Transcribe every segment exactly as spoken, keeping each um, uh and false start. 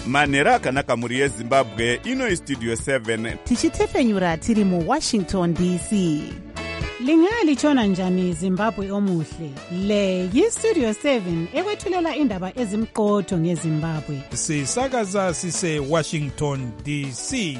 manhero akanaka mhuri yezimbabwe. Ino istudio seven tichitefenyura tiri muwashington D C. Lingalitshona njani Zimbabwe omuhle? Le yistudio seven ekwethulela indaba ezimqotho ngeZimbabwe. Sisakaza sise Washington D C.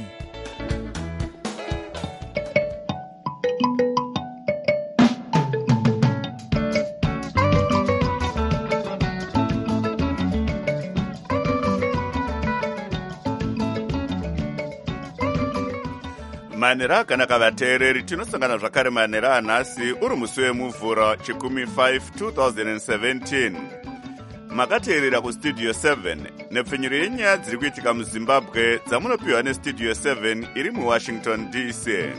manhero akanaka vateereri, tinosangana zvakare manhero anhasi uri musi wemuvhuro chikumi five twenty seventeen. Makateerera kustudio seven nepfenyuro yenyaya dziri kuitika muzimbabwe dzamunopiwa nestudio seven iri muwashington D C.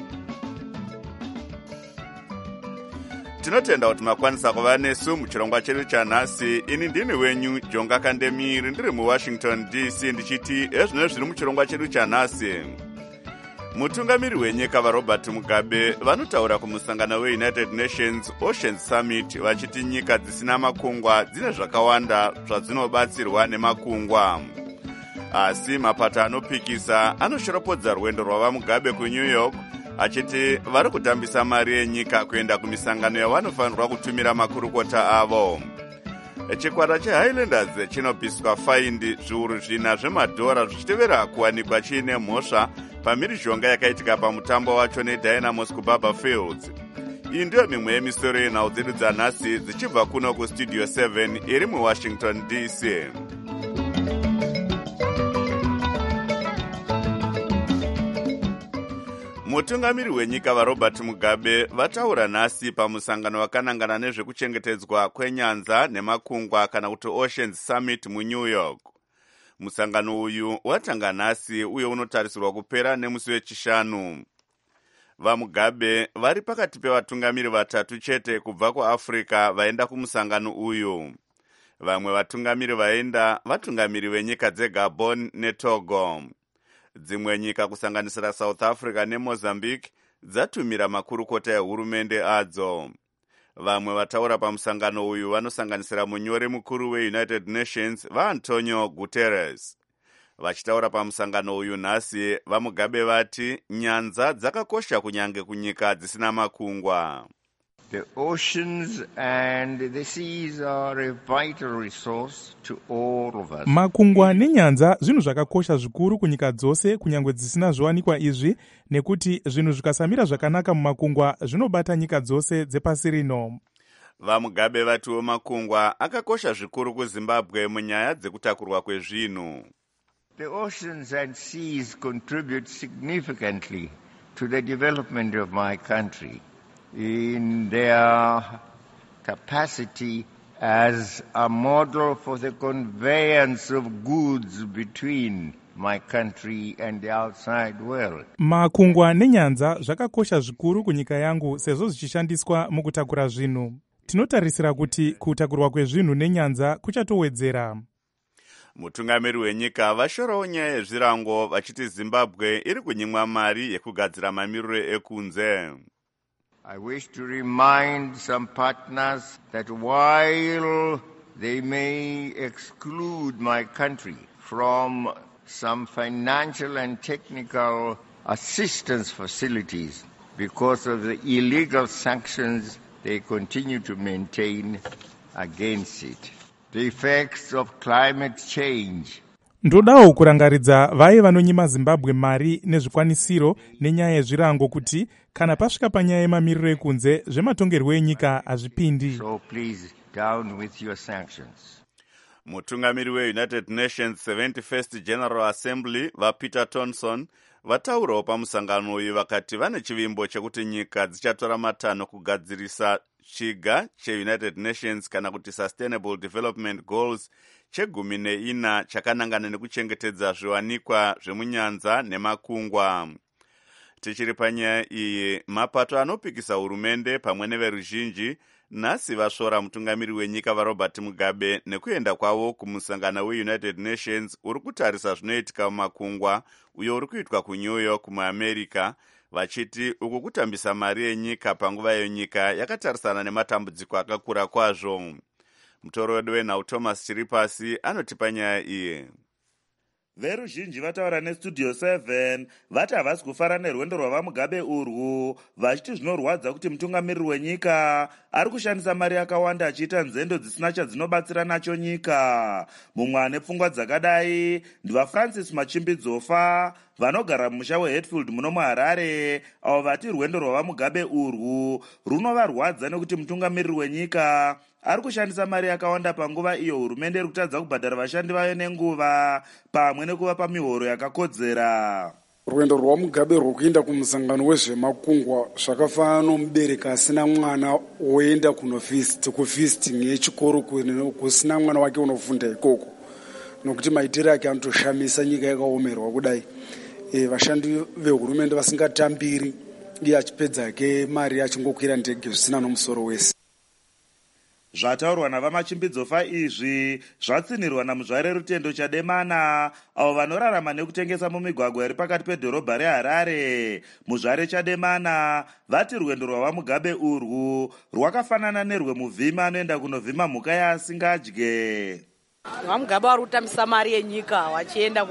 Tinotenda kuti makwanisa kuva nesu muchirongwa chedu chanhasi. Ini ndini wenyu Jonga Kandemiri, ndiri muwashington D C, ndichiti ezvino zviri muchirongwa chedu chanhasi. Mutungamiri wenyika vaRobert Mugabe vanotaura kumusangano weUnited Nations Ocean Summit vachiti nyika dzisina makungwa dzine zvakawanda zvadzinobatsirwa nemakungwa. Asi mapato anopikisa anoshoropodza rwendo rwava Mugabe kuNew York achiti vari kutambisa mari yenyika kuenda kumisangano yavanofanirwa kutumira makurukota avo. Chikwata cheHighlanders chinopiswa faindi zviuru zvina zvemadhora zvichitevera kuwanikwa chiine mhosva pamhirizhonga yakaitika pamutambo wacho neDynamos kuBaba Fields. Iyi ndiyo mimwe yemisoro yenhau dzedu dzanhasi dzichibva kuno kustudio seven iri muwashington D C. Mutungamiri wenyika vaRobert Mugabe vataura nhasi pamusangano wakanangana nezvekuchengetedzwa kwenyanza nemakungwa kana kuti Ocean Summit muNew York. Musangano uyu watanga nhasi uye unotarisirwa kupera nemusi wechishanu. VaMugabe vari pakati pevatungamiri vatatu chete kubva kuAfrica vaenda kumusangano uyu. Vamwe vatungamiri vaenda vatungamiri venyika dzeGabon neTogo. Dzimwe nyika kusanganisira South Africa neMozambique dzatumira makurukota ehurumende adzo. Vamwe vataura pamusangano uyu vanosanganisira munyori mukuru weUnited Nations vaAntonio Guterres. Vachitaura pamusangano uyu nhasi, vaMugabe vati nyanza dzakakosha kunyange kunyika dzisina makungwa. The oceans and the seas are a vital resource to all of us. Makungwa nenyanza zvinhu zvakakosha zvikuru kunyika dzose kunyangwe dzisina zviwanikwa izvi, nekuti zvinhu zvikasamira zvakanaka mumakungwa zvinobata nyika dzose dzepasi rino. VaMugabe vatiwo makungwa akakosha zvikuru kuZimbabwe munyaya dzekutakurwa kwezvinhu. The oceans and seas contribute significantly to the development of my country in their capacity as a model for the conveyance of goods between my country and the outside world. Makungwa nenyanza zvakakosha zvikuru kunyika yangu sezvo zvichishandiswa mukutakura zvinhu. Tinotarisira kuti kutakurwa kwezvinhu nenyanza kuchatowedzera. Mutungamiri wenyika vashorawo nyaya yezvirango vachiti Zimbabwe iri kunyimwa mari yekugadzira mamiriro ekunze. I wish to remind some partners that while they may exclude my country from some financial and technical assistance facilities because of the illegal sanctions they continue to maintain against it, the effects of climate change. Ndodawo kurangaridza vaye vanonyima Zimbabwe mari nezvikwanisiro nenyaya yezvirango kuti kana pasvika panyaya yemamiriro ekunze zvematongerwo enyika hazvipindi. So please, down with your sanctions. Mutungamiri weUnited Nations seventy-first General Assembly vaPeter Thomson vataurawo pamusangano uyu vakati vane chivimbo chekuti nyika dzichatora matanho kugadzirisa chiga cheUnited Nations kana kuti Sustainable Development Goals chegumi neina chakanangana nekuchengetedza zviwanikwa zvemunyanza nemakungwa. Tichiri panyaya iyi, mapato anopikisa hurumende pamwe neveruzhinji nhasi vasvora mutungamiri wenyika vaRobert Mugabe nekuenda kwavo kumusangano weUnited Nations uri kutarisa zvinoitika mumakungwa uyo uri kuitwa kuNew York muAmerica, vachiti uku kutambisa mari yenyika panguva yenyika yakatarisana nematambudziko akakura kwazvo. Mutoro wedu wenhau Thomas Chiripasi anotipa nyaya iyi. veruzhinji vataura nestudio seven vati havasi kufara nerwendo rwavamugabe urwu, vachiti zvinorwadza kuti mutungamiriri wenyika ari kushandisa mari yakawanda achiita nzendo dzisina chadzinobatsira nacho nyika. Mumwe ane pfungwa dzakadai ndivafrancis Machimbidzofa vanogara mumusha weHatfield muno muHarare, avo vati rwendo rwavamugabe urwu runovarwadza nekuti mutungamiriri wenyika ari kushandisa mari yakawanda panguva iyo hurumende iri kutadza kubhadhara vashandi vayo nenguva pamwe nekuvapa mihoro yakakodzera. Rwendo rwamugabe rwokuenda kumusangano wezvemakungwa zvakafanana nomubereki asina mwana woenda kufisting yechikoro kusina mwana wake unofunda ikoko, nokuti maitiro ake anotoshamisa nyika yakaomerwa kudai. E, vashandi vehurumende vasingatambiri, iye achipedza ke mari achingokwira ndege zvisina nomusoro wese. Zvataurwa navamachimbidzo izvi zvatsinirwa namuzvare Rutendo Chademana, avo vanorarama nekutengesa mumigwagwa iri pakati pedhorobha reHarare. Muzvare Chademana vati rwendo rwavamugabe urwu rwakafanana nerwemuvhima anoenda kunovhima mhuka yaasingadye. Vamugabe vari kutambisa mari yenyika vachienda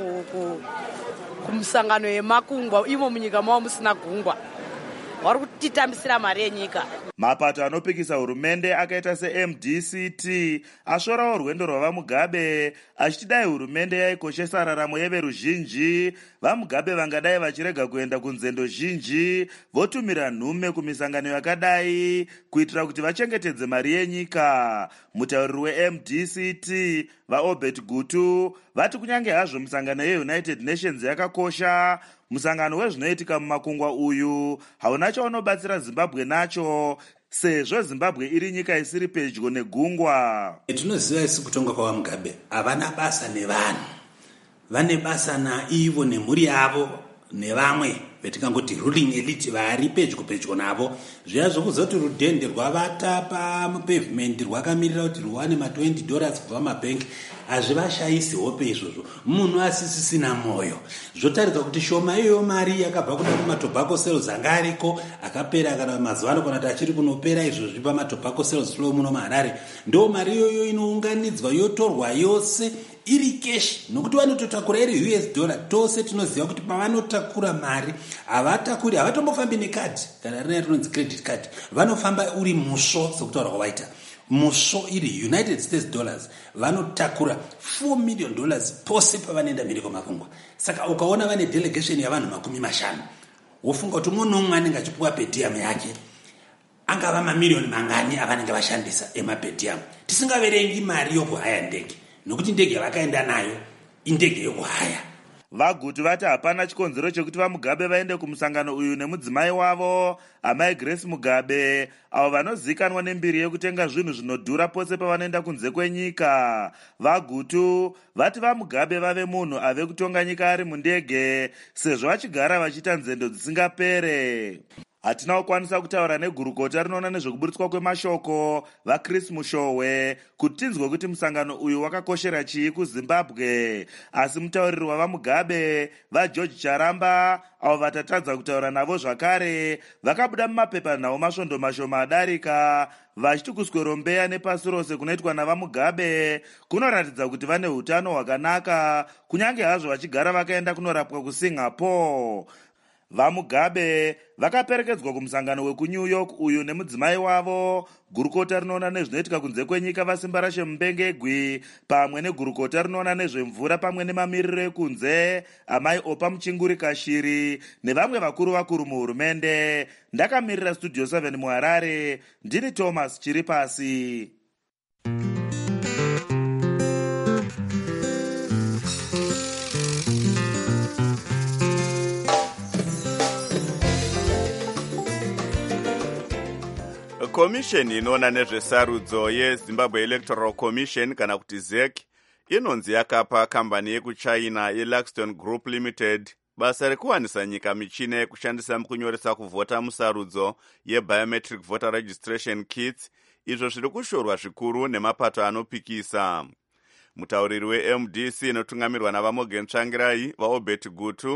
kumusangano yemakungwa, imo munyika mavo musina gungwa. Vari kutitambisira mari yenyika. Mapato anopikisa hurumende akaita se-M D C T ashorawo rwendo rwavamugabe achiti dai hurumende yaikoshesa raramo yeveruzhinji, vamugabe vangadai vachirega kuenda kunzendo zhinji votumira nhume kumisangano yakadai kuitira kuti vachengetedze mari yenyika. Mutauriri we-M D C T vaObert Gutu vati kunyange hazvo musangano yeUnited Nations yakakosha, musangano wezvinoitika mumakungwa uyu hauna chaunobatsira Zimbabwe nacho, sezvo Zimbabwe iri nyika isiri pedyo negungwa. Tinoziva isi kutonga kwavamugabe havana basa nevanhu, vane basa naivo nemhuri yavo nevamwe vetingangoti ruling elite vari pedyo pedyo navo. Zviya zvokuzoti rudhende rwavata pamupavement rwakamirira kuti rwane ma20 dollars kubva mabhengi hazvivashayisi hope izvozvo. Munhu asisisina moyo zvotaridza kuti shoma iyoyo mari yakabva kuda kumatobacco sales anga ariko akapera kana mazuva ano kana kuti achiri kunopera izvozvi pamatobacco sales flow muno muHarare. Ndo mari iyoyo inounganidzwa yotorwa yose iri cash, nokuti vanototakura iri U S dollar. Tose tinoziva kuti pavanotakura mari havatakuri, havatombofambi nekadi kana rina rinonzi credit card, vanofamba uri musvo sekutaura kwavaita musvo iri United States dollars. Vanotakura four million dollars pose pavanoenda mhiri kwemakungwa. Saka ukaona vane delegation yavanhu makumi mashanu wofunga kuti umwe nomwe anenge achipuwa pedium yake angava mamiliyoni mangani avanenge vashandisa emapedium, tisingaverengi mari yokuhaya ndege, nokuti ndege yavakaenda nayo indege yokuhaya. Vagutu vati hapana chikonzero chekuti vamugabe vaende kumusangano uyu nemudzimai wavo amai Grace Mugabe, avo vanozikanwa nembiri yekutenga zvinhu zvinodhura pose pavanoenda kunze kwenyika. Vagutu vati vamugabe vave munhu ave kutonga nyika ari mundege, sezvo vachigara vachiita nzendo dzisingapere. Hatina kukwanisa kutaura negurukota rinoona nezvekuburitswa kwemashoko vaChris Mushowe kuti tinzwe kuti musangano uyu wakakoshera chii kuZimbabwe, asi mutauriri wavamugabe vaGeorge Charamba, avo vatatadza kutaura navo zvakare, vakabuda mumapepa nhau masvondo mashoma adarika vachiti kuswerombeya nepasi rose kunoitwa navamugabe kunoratidza kuti vane hutano hwakanaka, kunyange hazvo vachigara vakaenda kunorapwa kuSingapore. Vamugabe vakaperekedzwa kumusangano wekuNew York uyu nemudzimai wavo, gurukota rinoona nezvinoitika kunze kwenyika vasimba rashe Mubengegwi, pamwe negurukota rinoona nezvemvura pamwe nemamiriro ekunze amai Opa Muchinguri Kashiri nevamwe vakuru vakuru muhurumende. Ndakamirira Studio seven muHarare, ndini Thomas Chiripasi. Komisheni inoona nezvesarudzo yeZimbabwe Electoral Commission kana kuti Z E C inonzi yakapa kambani yekuchina yeLaxton Group Limited basa rekuwanisa nyika michina yekushandisa mukunyoresa kuvhota musarudzo yeBiometric Voter Registration Kits, izvo zviri kushorwa zvikuru nemapato anopikisa. Mutauriri we-M D C inotungamirwa navaMorgan Tsvangirai vaObert Gutu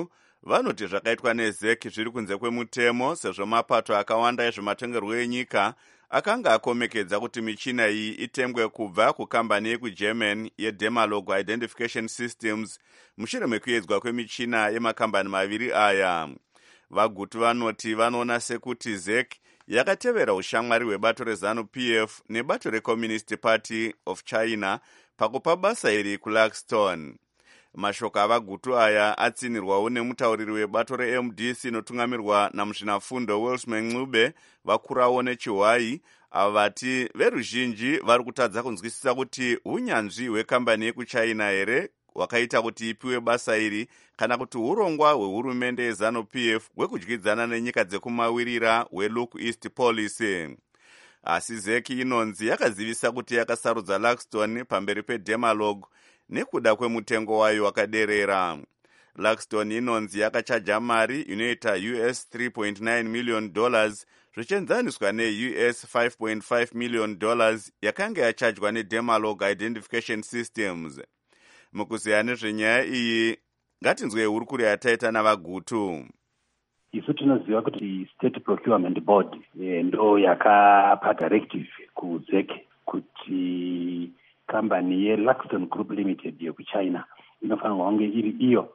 vanoti zvakaitwa nezeki zviri kunze kwemutemo sezvo mapato akawanda ezvematongerwo enyika akanga akomekedza kuti michina iyi itengwe kubva kukambani yekugerman yeDemalog Identification Systems mushure mekuedzwa kwemichina yemakambani maviri aya. Vagutu vanoti vanoona sekuti zeki yakatevera ushamwari hwebato reZanu-P F nebato reCommunist Party of China pakupa basa iri kuLaxton. Mashoko avagutu aya atsinirwawo nemutauriri webato reM D C inotungamirwa namuzvinafundo Welsman Ncube vakurawo nechiHwai, ava vati veruzhinji vari kutadza kunzwisisa kuti unyanzvi hwekambani yekuchina here hwakaita kuti ipiwe basa iri kana kuti urongwa hwehurumende yeZanu-P F hwekudyidzana nenyika dzekumawirira hweLook East Policy. Asi zeki inonzi yakazivisa kuti yakasarudza Laxton pamberi peDemalog nekuda kwemutengo wayo wakaderera. Laxton inonzi yakachaja mari inoita U S three point nine million dollars zvichienzaniswa ne-U S five point five million dollars yakanga yachajwa neDemalog Identification Systems. Mukuziya nezvenyaya iyi, ngatinzwe hurukuri yataita navagutu. Isu tinoziva kuti State Procurement Board e, ndo yakapa directive kuzeki kuti kambani yeLaxton Group Limited yekuchina inofanirwa kunge iri iyo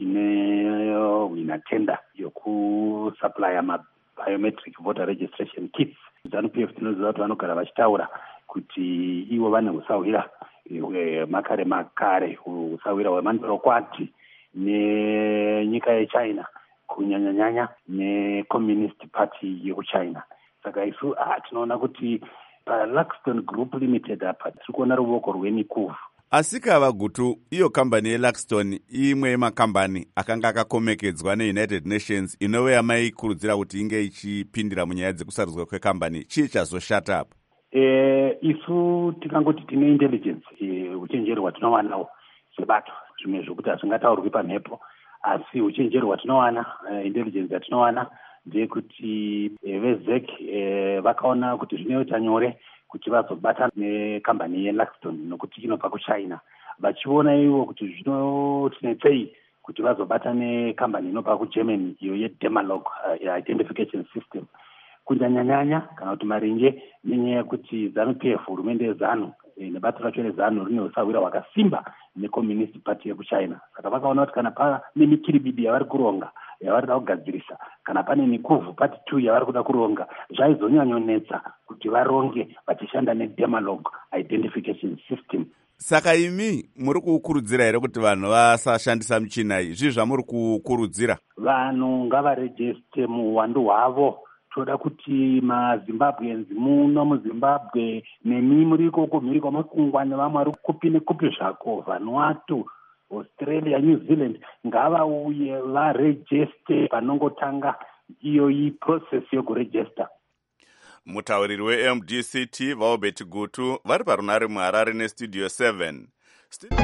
ine tender yokusupply ma biometric voter registration kits. ZANU-P F tinoziva kuti vanogara vachitaura kuti ivo vane usawira makare makare usawira hwemandorokwati nenyika yechina kunyanyanyanya neCommunist Party yekuchina. Saka isu ah, tinoona kuti paLaxton Group Limited apa tiri kuona ruoko rwemikuvu. Asika vagutu, iyo kambani yeLaxton imwe yemakambani akanga akakomekedzwa neUnited Nations inove yamaikurudzira kuti inge ichipindira munyaya dzekusarudzwa kwekambani. Chii chazoshata apa? Eh, isu tikangoti tine intelligence eh, uchenjeri hwatinowana sebato zvimwe zvokuti hazvingataurwi pamhepo, asi uchenjeri hwatinowana eh, intelligence yatinowana ndeyekuti eh, vezeki eh, vakaona kuti zvinoita nyore kuti vazobata nekambani yeLaxton nokuti inobva kuchina, vachiona ivo kuti zvinotinetsei kuti vazobata nekambani inobva kuGermany iyo yeDemalog uh, Identification System. Kunyanyanyanya kana kuti maringe nenyaya yekuti ZANU-P F hurumende yeZanu e, nebato racho reZanu rine usawira hwakasimba neCommunist Party yekuchina. Saka vakaona kuti kana pane mikiribidi yavari kuronga yavari kuda kugadzirisa, kana pane mikuvhu part two yavari kuda kuronga, zvaizonyanyonetsa kuti varonge vachishanda neDemalog Identification System. Saka imi muri kukurudzira here kuti vanhu vasashandisa michina iyi? Zvii zvamuri kukurudzira? Vanhu ngavarejeste muhwandu hwavo. Toda kuti maZimbabweans muno muZimbabwe nemi muri ikoko mhiri kwamakungwa nevamwe vari kupi nekupi zvako, Vanuatu, Australia, New Zealand, ngavauye varejeste panongotanga iyo iprocess yokurejesta. Mutauriri weM D C T Vaobert Gutu vari parunare muHarare neStudio seven. St-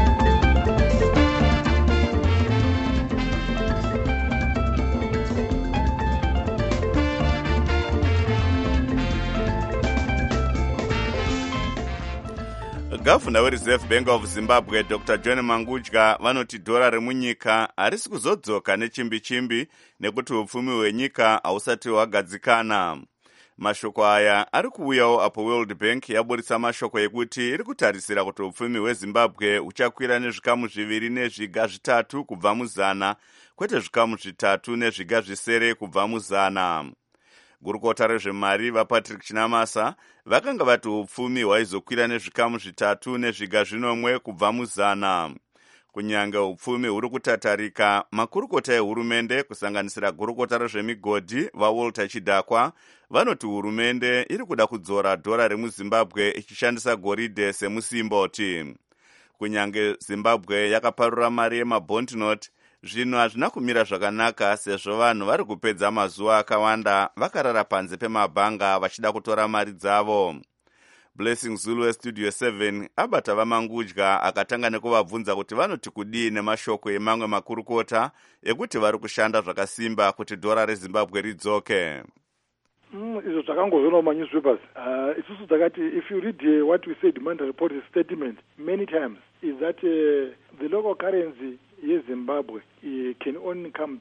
Gavana weReserve Bank of Zimbabwe Doctor John Mangudya vanoti dhora remunyika harisi kuzodzoka nechimbi chimbi nekuti upfumi hwenyika hausati hwagadzikana. Mashoko aya ari kuuyawo apo World Bank yaburitsa mashoko ekuti iri kutarisira kuti upfumi hweZimbabwe huchakwira nezvikamu zviviri nezviga zvitatu kubva muzana, kwete zvikamu zvitatu nezviga zvisere kubva muzana. Gurukota rezvemari vaPatrick Chinamasa vakanga vati upfumi hwaizokwira nezvikamu zvitatu nezviga zvinomwe kubva muzana. Kunyange upfumi huri kutatarika, makurukota ehurumende kusanganisira gurukota rezvemigodhi vaWalter Chidakwa vanoti hurumende iri kuda kudzora dhora remuZimbabwe ichishandisa goridhe semusimboti. Kunyange Zimbabwe yakaparura mari yemabond note, zvinhu hazvina kumira zvakanaka sezvo vanhu vari kupedza mazuva akawanda vakarara panze pemabhanga vachida kutora mari dzavo. Blessing Zulu weStudio seven abata vaMangudya akatanga nekuvabvunza kuti vanoti kudii nemashoko emamwe makurukota ekuti vari kushanda zvakasimba kuti dhora reZimbabwe ridzoke. Mm, izvo zvakangozvionawo manewspapers. Uh, isusu takati, if you read uh, what we say demand report statement many times is that uh, the local currency yeZimbabwe uh, can only come back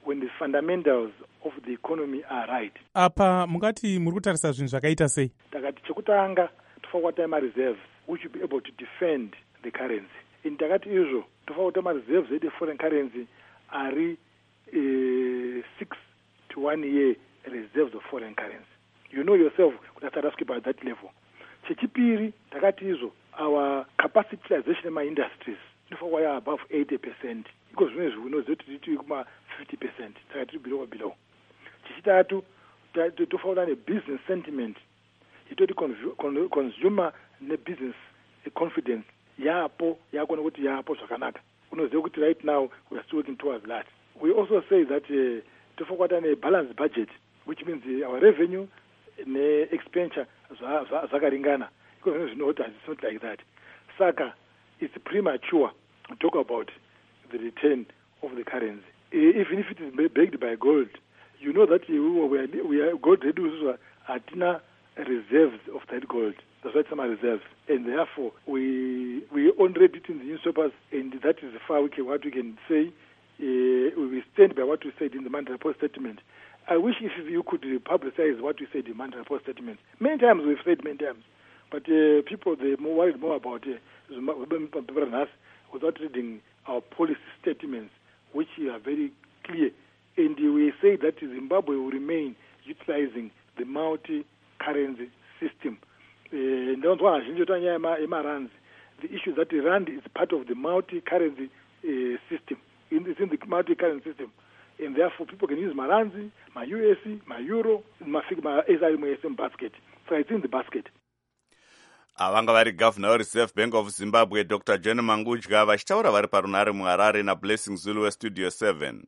when the fundamentals of the economy are right. Apa mungati muri kutarisa zvinhu zvakaita sei? Takati chekutanga tofanira kuita ma-reserves which will be able to defend the currency. In takati izvo tofanira kuita ma-reserves ede foreign currency ari uh, six to one year reserves of foreign currency. You know yourself kuti atarasvika at that level. Chechipiri takati izvo our capacity utilization in my industries tofanira kuva above eighty percent. Because we know that it is fifty percent. Takati below below. Chechitatu tofanira a business sentiment. Itoti consumer ne business confidence yapo yakona kuti yapo zvakanaka. Unoziva kuti right now we are still working towards that. We also say that uh, tofanira a balanced budget, which means uh, our revenue ne expenditure zvakaringana. Because we know that it's not like that. Saka, it's premature to talk about the return of the currency. Even if it is backed by gold, you know that we are, we are gold reduces atina reserves of that gold. That's why some are reserves, and therefore we we only read it in the newspapers, and that is far we can, what we can say. Uh, we stand by what we said in the Monetary Report statement. I wish if you could publicize what we said in the Monetary Report statement. Many times we've said many times, but uh, people they more worried more about uh, without reading our policy statements, which are very clear. And we say that Zimbabwe will remain utilizing the multi-currency system. Uh, the issue that the rand is part of the multi-currency uh, system. It's in the multi-currency system. And therefore people can use my rands, my U S C, my euro, my S I M S M basket. So it's in the basket. Avanga vari governor weReserve Bank of Zimbabwe Doctor John Mangudya vachitaura vari parunare muHarare naBlessing Zulu weStudio seven.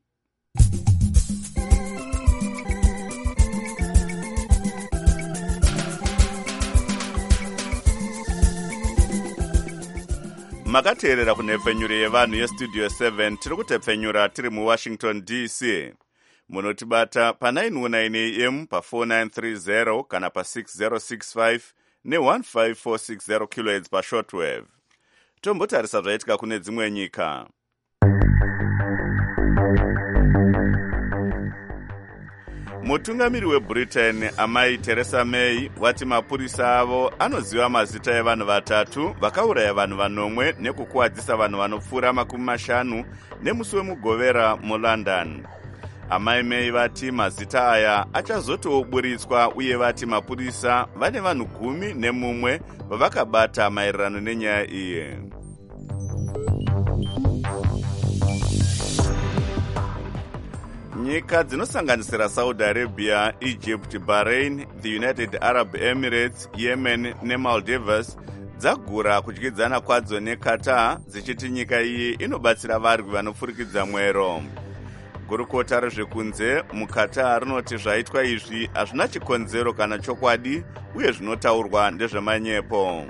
Makateerera kunhepfenyuro yevanhu yeStudio seven tiri kutepfenyura tiri muWashington D C. Munotibata pa nine one nine A M pa four nine three zero kana pa six zero six five ne one five four six zero kilohertz pa shortwave. Tombotarisa zvaitika kune dzimwe nyika. Mutungamiri weBritain amai Theresa May wati mapurisa avo anoziva mazita evanhu vatatu vakauraya vanhu vanomwe nekukuwadzisa vanhu vanopfuura makumi mashanu nemusi wemugovera muLondon. Amai May vati mazita aya achazotoburitswa uye vati mapurisa vane vanhu gumi nemumwe vavakabata maererano nenyaya iyi. Nyika dzinosanganisira Saudi Arabia, Egypt, Bahrain, the United Arab Emirates, Yemen neMaldives dzagura kudyidzana kwadzo neQatar dzichiti nyika iyi inobatsira varwi vanopfurikidza mwero. Gurukota rezvekunze muQatar rinoti zvaitwa izvi hazvina chikonzero kana chokwadi uye zvinotaurwa ndezvemanyepo.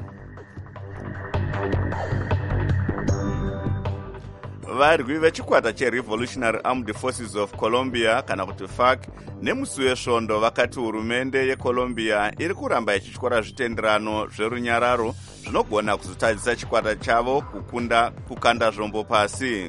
Varwi vechikwata cheRevolutionary Armed Forces of Colombia kana kuti FARC nemusi wesvondo vakati hurumende yeColombia iri kuramba ichityora zvitenderano zverunyararo zvinogona kuzotadzisa chikwata chavo kukunda kukanda zvombo pasi.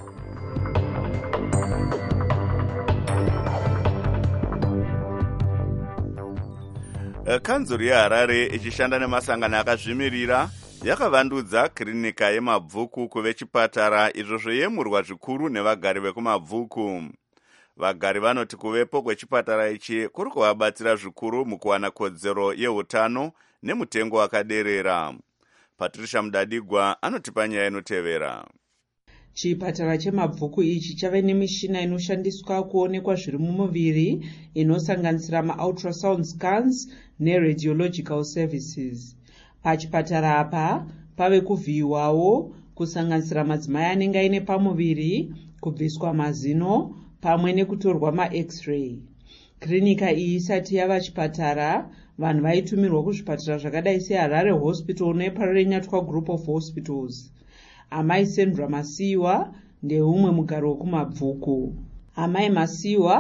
Kanzuru yeHarare ichishanda nemasangano akazvimirira yakavandudza kirinika yemabvuku kuve chipatara izvo zvoyemurwa zvikuru nevagari vekumabvuku. Vagari vanoti kuvepo kwechipatara ichi kuri kuvabatsira zvikuru mukuwana kodzero yeutano nemutengo wakaderera. Patricia Mudadigwa anotipa nyaya inotevera. Chipatara chemabvuku ichi chave nemishina inoshandiswa kuonekwa zviri mumuviri inosanganisira ma-ultrasound scans neradiological services. Pachipatara apa pave kuvhiyiwawo kusanganisira madzimai anenge aine pamuviri, kubviswa mazino pamwe nekutorwa ma-x-ray. Klinika iyi isati yava chipatara, vanhu vaitumirwa kuzvipatara zvakadai seHarare Hospital neParenyatwa Group of Hospitals. Amai Sandra Masiwa ndeumwe mugaro wekumabvuku. Amai Masiwa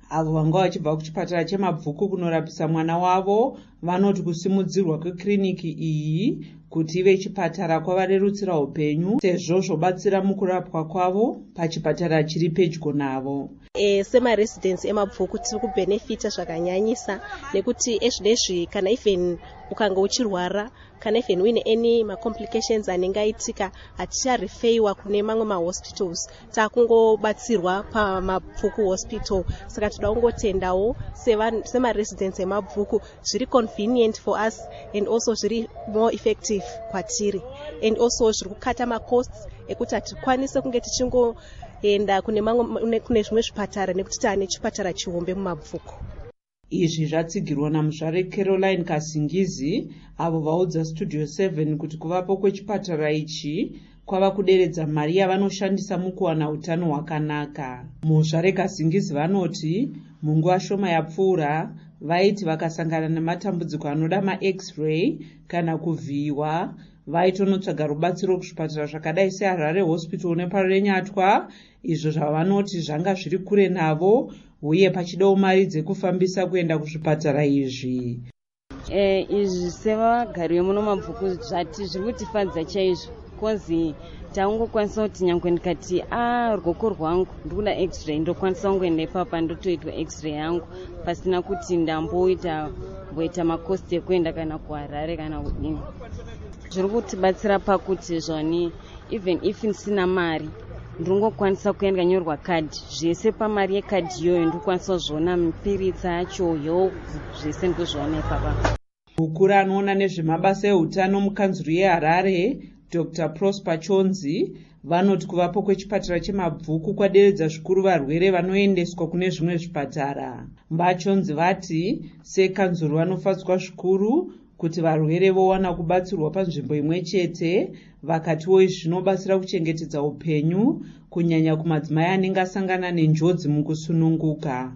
avo vanga vachibva kuchipatara chemabvuku kunorapisa mwana wavo vanoti kusimudzirwa kwekiriniki iyi kuti ive chipatara kwavarerutsira upenyu sezvo zvobatsira mukurapwa kwavo pachipatara chiri pedyo navo. E, semaresidence emabvuku tiri kubhenefita zvakanyanyisa nekuti ezvinezvi kana even ukanga uchirwara kana even uine any macomplications anenge aitika haticharefeiwa kune mamwe mahospitals taakungobatsirwa pamabvuku hospital. Saka toda kungotendawo semaresidence emabvuku zviri convenient for us and also zviri more effective kwatiri and also zviri kukata macosts ekuti hatikwanise kunge tichingoenda kune mamwe kune zvimwe zvipatara nekuti taane chipatara chihombe mumabvuku. Izvi zvatsigirwa namuzvare Caroline Kasingizi avo vaudza Studio seven kuti kuvapo kwechipatara ichi kwava kuderedza mari yavanoshandisa mukuwana utano hwakanaka. Muzvare Kasingizi vanoti munguva shoma yapfuura vaiti vakasangana nematambudziko anoda ma-x-ray kana kuvhiyiwa vaitonotsvaga rubatsiro kuzvipatara zvakadai seHarare Hospital nepaRenyatwa, izvo zvavanoti zvanga zviri kure navo uye pachidawo mari dzekufambisa kuenda kuzvipatara izvi. Eh, izvi sevagari vemuno mabvuku zvati zviri kutifadza chaizvo kozi taungokwanisa kuti nyangwe ndikati a ruoko rwangu ndikuda x-ray ndokwanisa kungoenda ipapa ndotoitwa x-ray yangu pasina kuti ndamboita mboita makosti ekuenda kana kuHarare kana kudini. Zviri kutibatsira pakuti zvoni even if ndisina mari ndingokwanisa kuenda kanyorwa kadhi zvese pamari yekadhi iyoyo ndokwanisa kuzviona mipiritsa yacho yo zvese ndikuzviona ipapa. Mukuru anoona nezvemabasa eutano mukanzuru yeHarare Doctor Prosper Chonzi vanoti kuvapo kwechipatara chemabvuku kwaderedza zvikuru varwere vanoendeswa kune zvimwe zvipatara. Mbachonzi vati sekanzuru vanofadzwa zvikuru kuti varwere vowana kubatsirwa panzvimbo imwe chete, vakatiwo izvi zvinobatsira kuchengetedza upenyu kunyanya kumadzimai anenge asangana nenjodzi mukusununguka.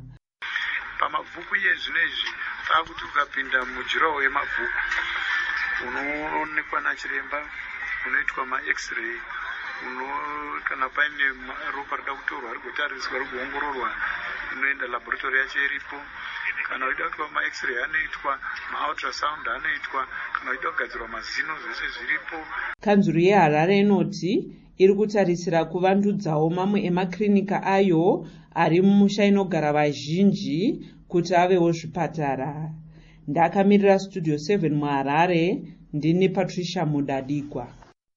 Pamabvuku yezvinezvi taakuti ukapinda mujuraho yemabvuku unoonekwa nachiremba, unoitwa ma-x-ray, uno kana paine ropa rida kutorwa rigotariswa rigoongororwa unoenda laboratory yacho iripo. Kana uchida kuitwa ma-x-ray anoitwa, ma-ultrasound anoitwa, kana uchida kugadzirwa mazino zvese zviripo. Kanzuru yeHarare inoti iri kutarisira kuvandudzawo mamwe emakirinika ayo ari mumusha inogara vazhinji kuti avewo zvipatara. Ndakamirira Studio seven muHarare, ndini Patricia Mudadigwa.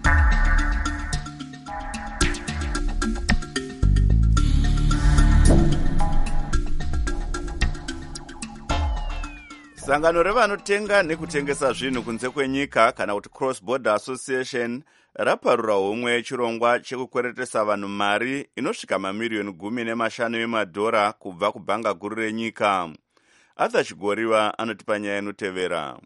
Sangano revanotenga nekutengesa zvinhu kunze kwenyika kana kuti Cross Border Association raparura homwe chirongwa chekukweretesa vanhu mari inosvika mamiliyoni gumi nemashanu emadhora kubva kubhanga guru renyika. Arthur Chigoriwa anotipa nyaya inotevera.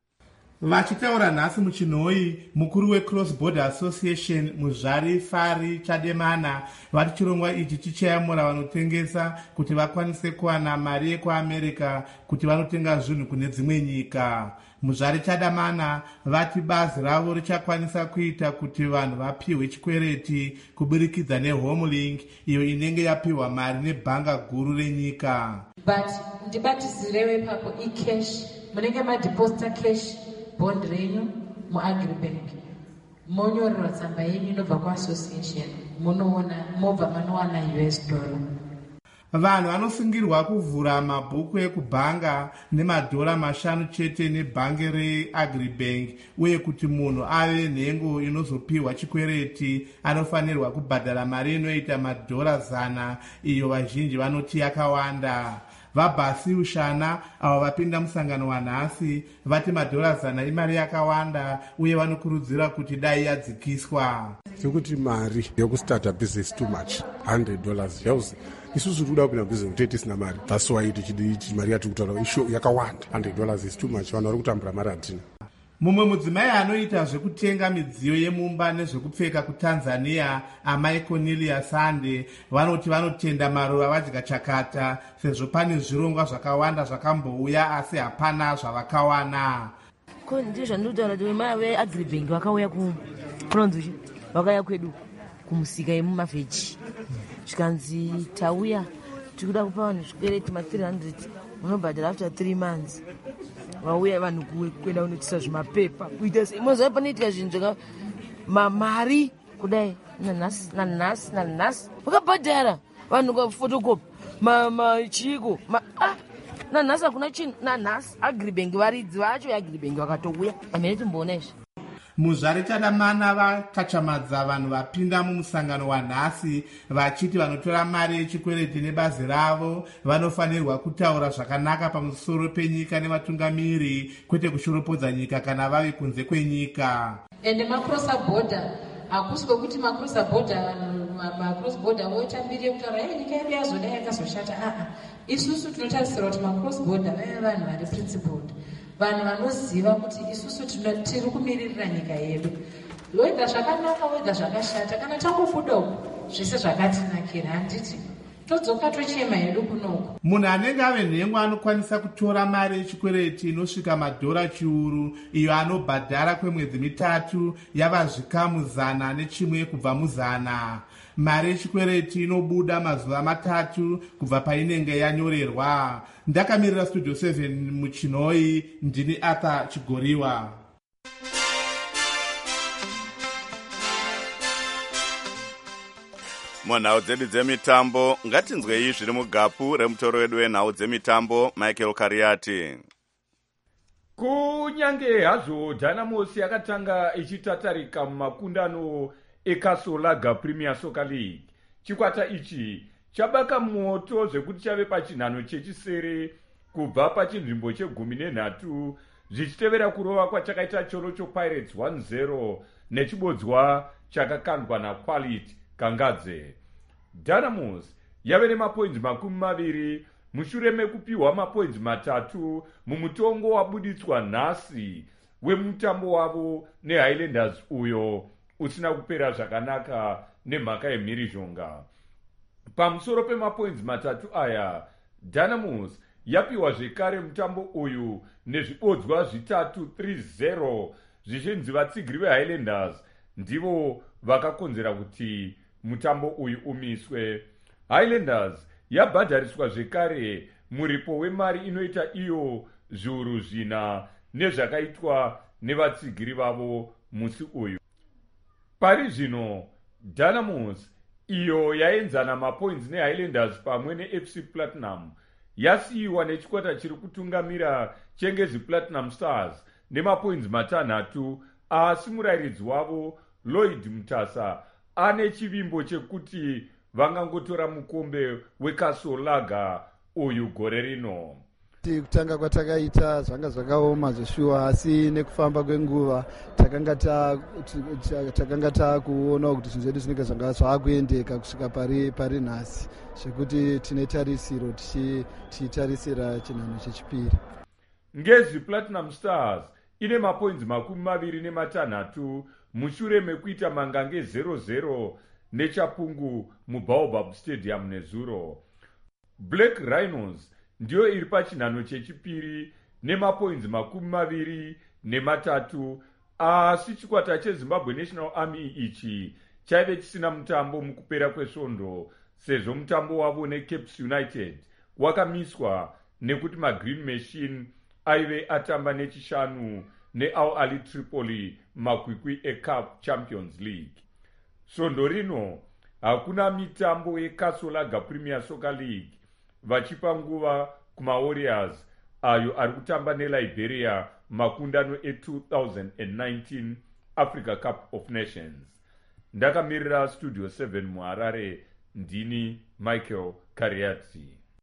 Vachitaura nhasi muchinhoi, mukuru weCross Border Association Muzvari Fari Chademana vati chirongwa ichi chichayamura vanotengesa kuti vakwanise kuwana mari yekuAmerica kuti vanotenga zvinhu kune dzimwe nyika. Muzvari Chademana vati bazi ravo richakwanisa kuita kuti vanhu vapiwe chikwereti kuburikidza neHomelink iyo inenge yapiwa mari nebhanga guru renyika. But ndibatizirewe papo e-cash munenge madeposita cash bond renyu muAgribank, monyorerwa tsamba yenyu inobva kuassociation, munoona mobva manowana U S dollar. Vanhu vanosungirwa kuvhura mabhuku ekubhanga nemadhora mashanu chete nebhange reAgribank, uye kuti munhu ave nhengo inozopiwa chikwereti anofanirwa kubhadhara mari inoita madhora zana, iyo vazhinji vanoti yakawanda. Vabhasi Ushana avo vapinda musangano wanhasi vati madhora zana imari yakawanda uye vanokurudzira kuti dai yadzikiswa. Sekuti mari yokustarta business too much one hundred dollars yauzi isusu kuda kupinda business kuti tisina mari, that's why tichiti mari yatiri kutaura isho yakawanda. one hundred dollars is too much, vanhu vari kutambura mari hatina. Mumwe mudzimai anoita zvekutenga midziyo yemumba nezvekupfeka kuTanzania, amai Cornelia Sande, vanoti vanotenda maruva vadya chakata sezvo pane zvirongwa zvakawanda zvakambouya asi hapana zvavakawana. Ko ndizvo zvandinotaura kuti mai veAgribank vakauya kunonzi vakauya kwedu kumusika yemumavheji zvikanzi tauya tikuda kupa vanhu zvikwereti ma three hundred unobhadhara after three months vauya vanhu kuenda kunotisa zvimapepa kuita moziva panoitika zvinhu zvaka mari kudai nanhasi nanhasi nanhasi wakabhadhara vanhu kafotokopi machiko nanhasi hakuna chinhu nanhasi agribank varidzi vacho veagribank vakatouya amene timboona izvi muzvare chadamana vakachamadza vanhu vapinda mumusangano wanhasi vachiti vanotora mari yechikwereti nebazi ravo vanofanirwa kutaura zvakanaka pamusoro penyika nevatungamiri kwete kushoropodza nyika kana vave kunze kwenyika. ende macrossa border hakusi kwekuti macrossa border macross border voitambirire kutaura e nyika yedu yazoda yakazoshata aa isusu tinotarisira kuti macross border vave vanhu vari principled vanhu vanoziva kuti isusu tiri kumiririra nyika yedu weda zvakanaka weda zvakashata kana tangobuda uku zvese zvakatinakira handiti todzoka tochema hedu kunoku. Munhu anenge ave nhengo anokwanisa kutora mari yechikwereti inosvika madhora chiuru iyo anobhadhara kwemwedzi mitatu yava zvikamu zana nechimwe kubva muzana. Mari yechikwereti inobuda mazuva matatu kubva painenge yanyorerwa. Ndakamirira studio seven muchinoi, ndini Arthur Chigoriwa. munhau dzedu dzemitambo ngatinzwei zviri mugapu remutoro wedu wenhau dzemitambo Michael Kariati. Kunyange hazvo Dynamos yakatanga ichitatarika mumakundano eKasolaga Premier Soccer League, chikwata ichi chabaka moto zvekuti chave pachinhano chechisere kubva pachinzvimbo chegumi nenhatu zvichitevera kurova kwachakaita Chorocho Pirates one zero nechibodzwa chakakandwa naQuality Kangadze. Dynamos yave nemapoints makumi maviri mushure mekupiwa mapoints matatu mumutongo wabuditswa nhasi wemutambo wavo neHighlanders uyo usina kupera zvakanaka nemhaka yemhirizhonga. Pamusoro pemapoints matatu aya, Dynamos yapiwa zvekare mutambo uyu nezvibodzwa zvitatu three zero zvichinzi vatsigiri veHighlanders ndivo vakakonzera kuti mutambo uyu umiswe. Highlanders yabhadhariswa zvekare muripo wemari inoita iyo zviuru zvina nezvakaitwa nevatsigiri vavo musi uyu. Pari zvino Dynamos iyo yaenzana mapoints neHighlanders pamwe neF C Platinum yasiyiwa nechikwata chiri kutungamira Chengezi Platinum Stars nemapoints matanhatu, asi murairidzi wavo Lloyd Mutasa ane chivimbo chekuti vangangotora mukombe weKasolaga uyu gore rino. Kutanga kwatakaita zvanga zvakaoma zveshuwa, asi nekufamba kwenguva takanga takanga takuona kuti zvinhu zvedu zvinenge zvanga zvakuendeka kusvika pari pari nhasi, zvekuti tine tarisiro tichitarisira chinhano chechipiri. Ngezi Platinum Stars ine mapoints makumi maviri nematanhatu mushure mekuita mangange zero zero nechapungu muBaobab Stadium nezuro. Black Rhinos ndiyo iri pachinhano chechipiri nemapoints makumi maviri nematatu, asi chikwata cheZimbabwe National Army ichi chaive chisina mutambo mukupera kwesvondo sezvo mutambo wavo neCapes United wakamiswa nekuti maGreen Machine aive atamba nechishanu neAl Ahly Tripoli makwikwi eCAF Champions League. Svondo rino hakuna mitambo yeKasolaga Premier Soccer League, vachipa nguva kumaWarriors ayo ari kutamba neLiberia makundano e-two thousand nineteen Africa Cup of Nations. Ndakamirira Studio seven muHarare, ndini Michael Kariati.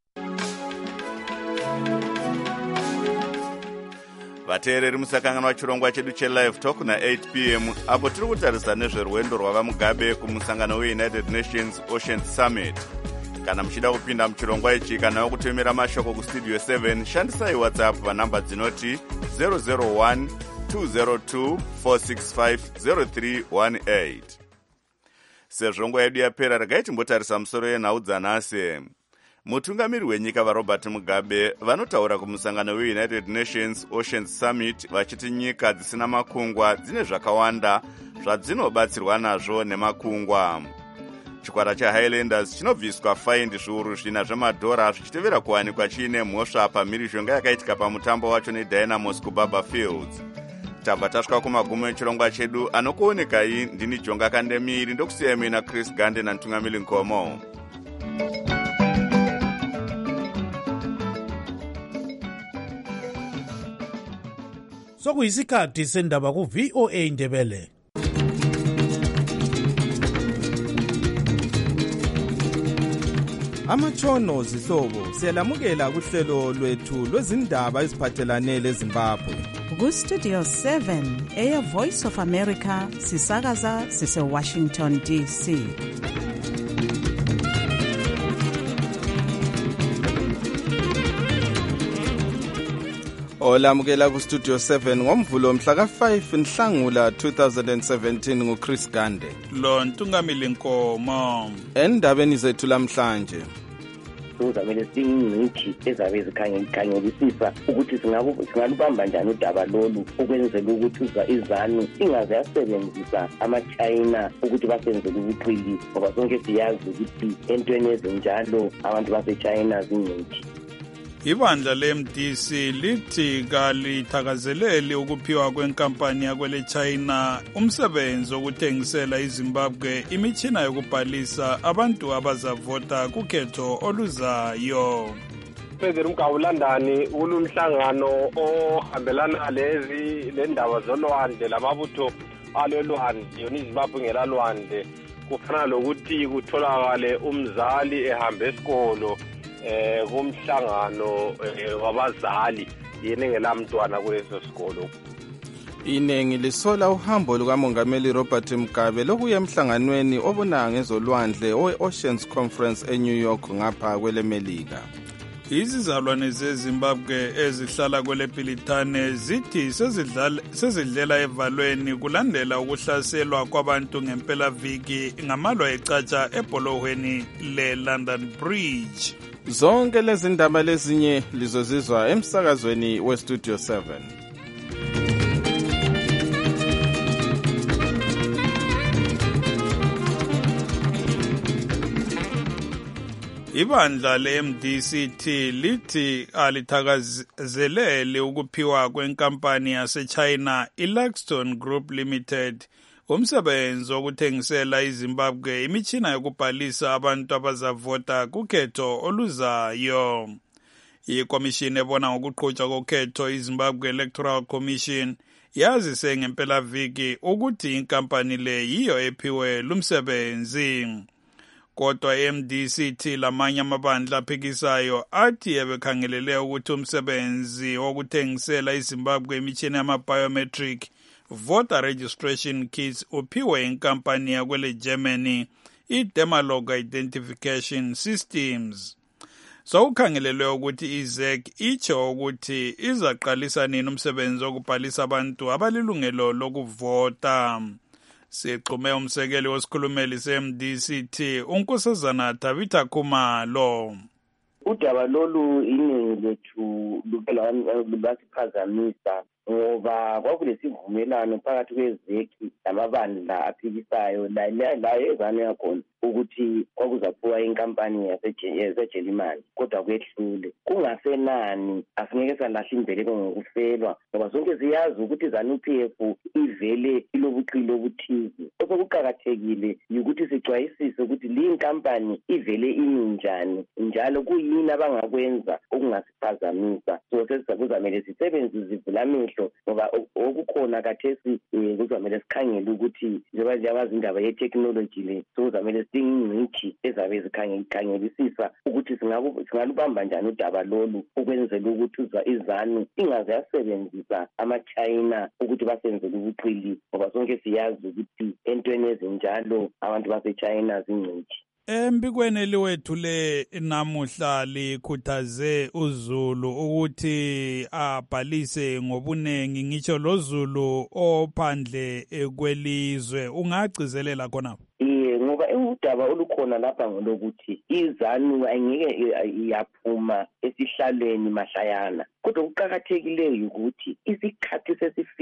vateereri musakanganwa chirongwa chedu chelive talk na-eight p m apo tiri kutarisa nezverwendo rwava mugabe kumusangano weUnited Nations Ocean Summit. Kana muchida kupinda muchirongwa ichi kana wakutemera mashoko kustudio seven, shandisai WhatsApp vanhamba dzinoti zero zero one two zero two four six five zero three one eight. Sezvo nguva yedu yapera, regai timbotarisa musoro yenhau dzanhasi. Mutungamiri wenyika vaRobert Mugabe vanotaura kumusangano weUnited Nations Ocean Summit vachiti nyika dzisina makungwa dzine zvakawanda zvadzinobatsirwa nazvo nemakungwa. chikwata chahighlanders chinobviswa faindi zviuru zvina zvemadhora zvichitevera kuwanikwa chiine mhosva pamhirizhonga yakaitika pamutambo wacho nedynamos kubaba fields. tabva tasvika kumagumo echirongwa chedu. anokuonekai ndini jonga kandemiri ndokusiya mina Chris Gande nantungamili Nkomo. sokuyisikhathi sendaba ku-V O A Ndebele. Amatshono zihlobo siyalamukela kuhlelo lwethu lwezindaba eziphathelane leZimbabwe. Ku-Studio seven eye Voice of America sisakaza sise-Washington D C. Olamukela ku-Studio seven ngomvulo mhla ka five Nhlangula twenty seventeen nguChris Gande. Lo Ntungamili Nkomo. Endabeni zethu lamhlanje. Kuzamele singcitshi ezabe zikhangelisisa ukuthi singalubamba njani udaba lolu ukwenzela ukuthi izanu ingaze yasebenzisa ama-China ukuthi basenzele ubuqili ngoba sonke siyazi ukuthi entweni ezinjalo abantu base-China zingcitshi. Ibandla le-M D C lithi kalithakazeleli ukuphiwa kwenkampani yakwele China umsebenzi wokuthengisela iZimbabwe imitshina yokubhalisa abantu abazavota kukhetho oluzayo. President Mgawulandani ulumhlangano ohambelana lezi lendaba zolwandle lamabutho alolwandle yona iZimbabwe ngelalwandle kufana lokuthi kutholakale umzali ehambe esikolo eh kumhlangano wabazali yena ngelamntwana kuleso sikolo. Iningi lisola uhambo lukamongameli Robert Mugabe lokuya emhlanganweni obona ngezolwandle we-Oceans Conference eNew York ngapha kwelemelika. Izizalwane zeZimbabwe ezihlala kwele Bhilitane zithi sezidlela evalweni kulandela ukuhlaselwa kwabantu ngempelaviki ngamalwa ecatsha ebholohweni le-London Bridge. Zonke lezi ndaba lezinye lizozizwa emsakazweni we-Studio seven. Ibandla le-M D C T lithi alithakazeleli ukuphiwa kwenkampani yase-China iLuxton Group Limited umsebenzi wokuthengisela iZimbabwe imitshina yokubhalisa abantu abazavota kukhetho oluzayo. Ikomishini ebona ngokuqhutshwa kokhetho iZimbabwe Electoral Commission yazise ngempelaviki ukuthi inkampani le yiyo ephiwe lumsebenzi. Kodwa i-M D C T lamanye amabandla aphikisayo athi ebekhangelele ukuthi umsebenzi wokuthengisela iZimbabwe imitshina yama-biometric voter registration kits uphiwe inkampani yakwele Germany i-Dermalog Identification Systems. So ukhangelelwe ukuthi i-Z E C itsho ukuthi izaqalisa nini umsebenzi wokubhalisa abantu abalilungelo lokuvota. Sixhume umsekeli wesikhulumeli se-M D C T uNkosazana Tabitha Khumalo. Udaba lolu iningi lethu lubasiphazamisa ngoba kwakulesivumelano phakathi kwezeki namabandla aphikisayo la ezane yakhona ukuthi kwakuzaphiwa inkampani yaseJelimani kodwa kwehlule kungasenani asingeke salahla imbeleko ngokufelwa ngoba sonke siyazi ukuthi ZANU-P F ivele ilobuqili obuthize. Osokuqakathekile ukuthi sicwayisise ukuthi le inkampani ivele ininjani njalo kuyini abangakwenza okungasiphazamisa. So sesizamele sisebenze zivulamehlo ngoba okukhona kathesi kuzamele sikhangele ukuthi njengoba izindaba ye-technology le sokuzamele ingcitshi ezabe zikhangelisisa ukuthi singalubamba njani udaba lolu ukwenzela ukuthi izanu ingaze yasebenzisa ama-China ukuthi basenzele ubuqili ngoba sonke siyazi ukuthi entweni ezinjalo abantu base-China zingcitshi. Embikweni eliwethule namuhla likhuthaze uZulu ukuthi abhalise ngobunengi ngitsho loZulu ophandle kwelizwe. Ungagcizelela khona? Eh ngoba udaba olukhona lapha ngolokuthi izanu ayingeke yaphuma esihlalweni mahlayana kodwa ukuqhakathekileyo ukuthi isikhathi sesifika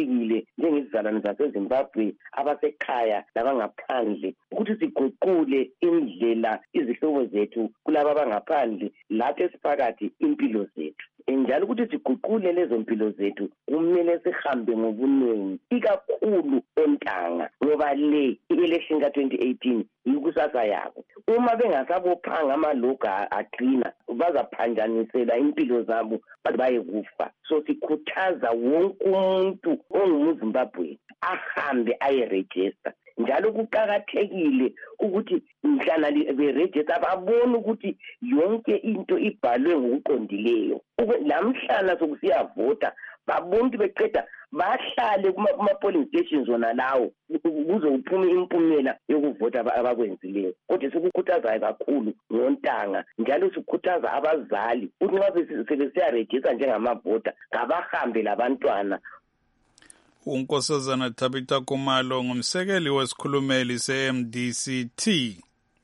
sebefikile njengezizalwane zaseZimbabwe abasekhaya labangaphandle ukuthi siguqule indlela izihlobo zethu kulabo abangaphandle lathi esiphakathi impilo zethu. Njalo ukuthi siguqule lezo mpilo zethu kumele sihambe ngobunengi ikakhulu ontanga ngoba le election ka twenty eighteen ikusasa yabo. Uma bengasabophanga amalogo aqina bazaphanjanisela impilo zabo baye kufa. So sikhuthaza wonke umuntu ongumZimbabwe ahambe ayeregister. Njalo kuqakathekile ukuthi mhlana beregister babone ukuthi yonke into ibhalwe ngokuqondileyo. Lamhlana sokusiyavota babonke beqeda bahlale kuma polling stations zona lawo kuze uphume impumela yokuvota abakwenzileyo. Kodwa sikukhuthaza kakhulu ngontanga njalo sikhuthaza abazali ukuthi nxa sebesiyaregister njengamavota ngabahambe labantwana. uNkosazana Tabitha Kumalo ngumsekeli wesikhulumeli se-M D C T.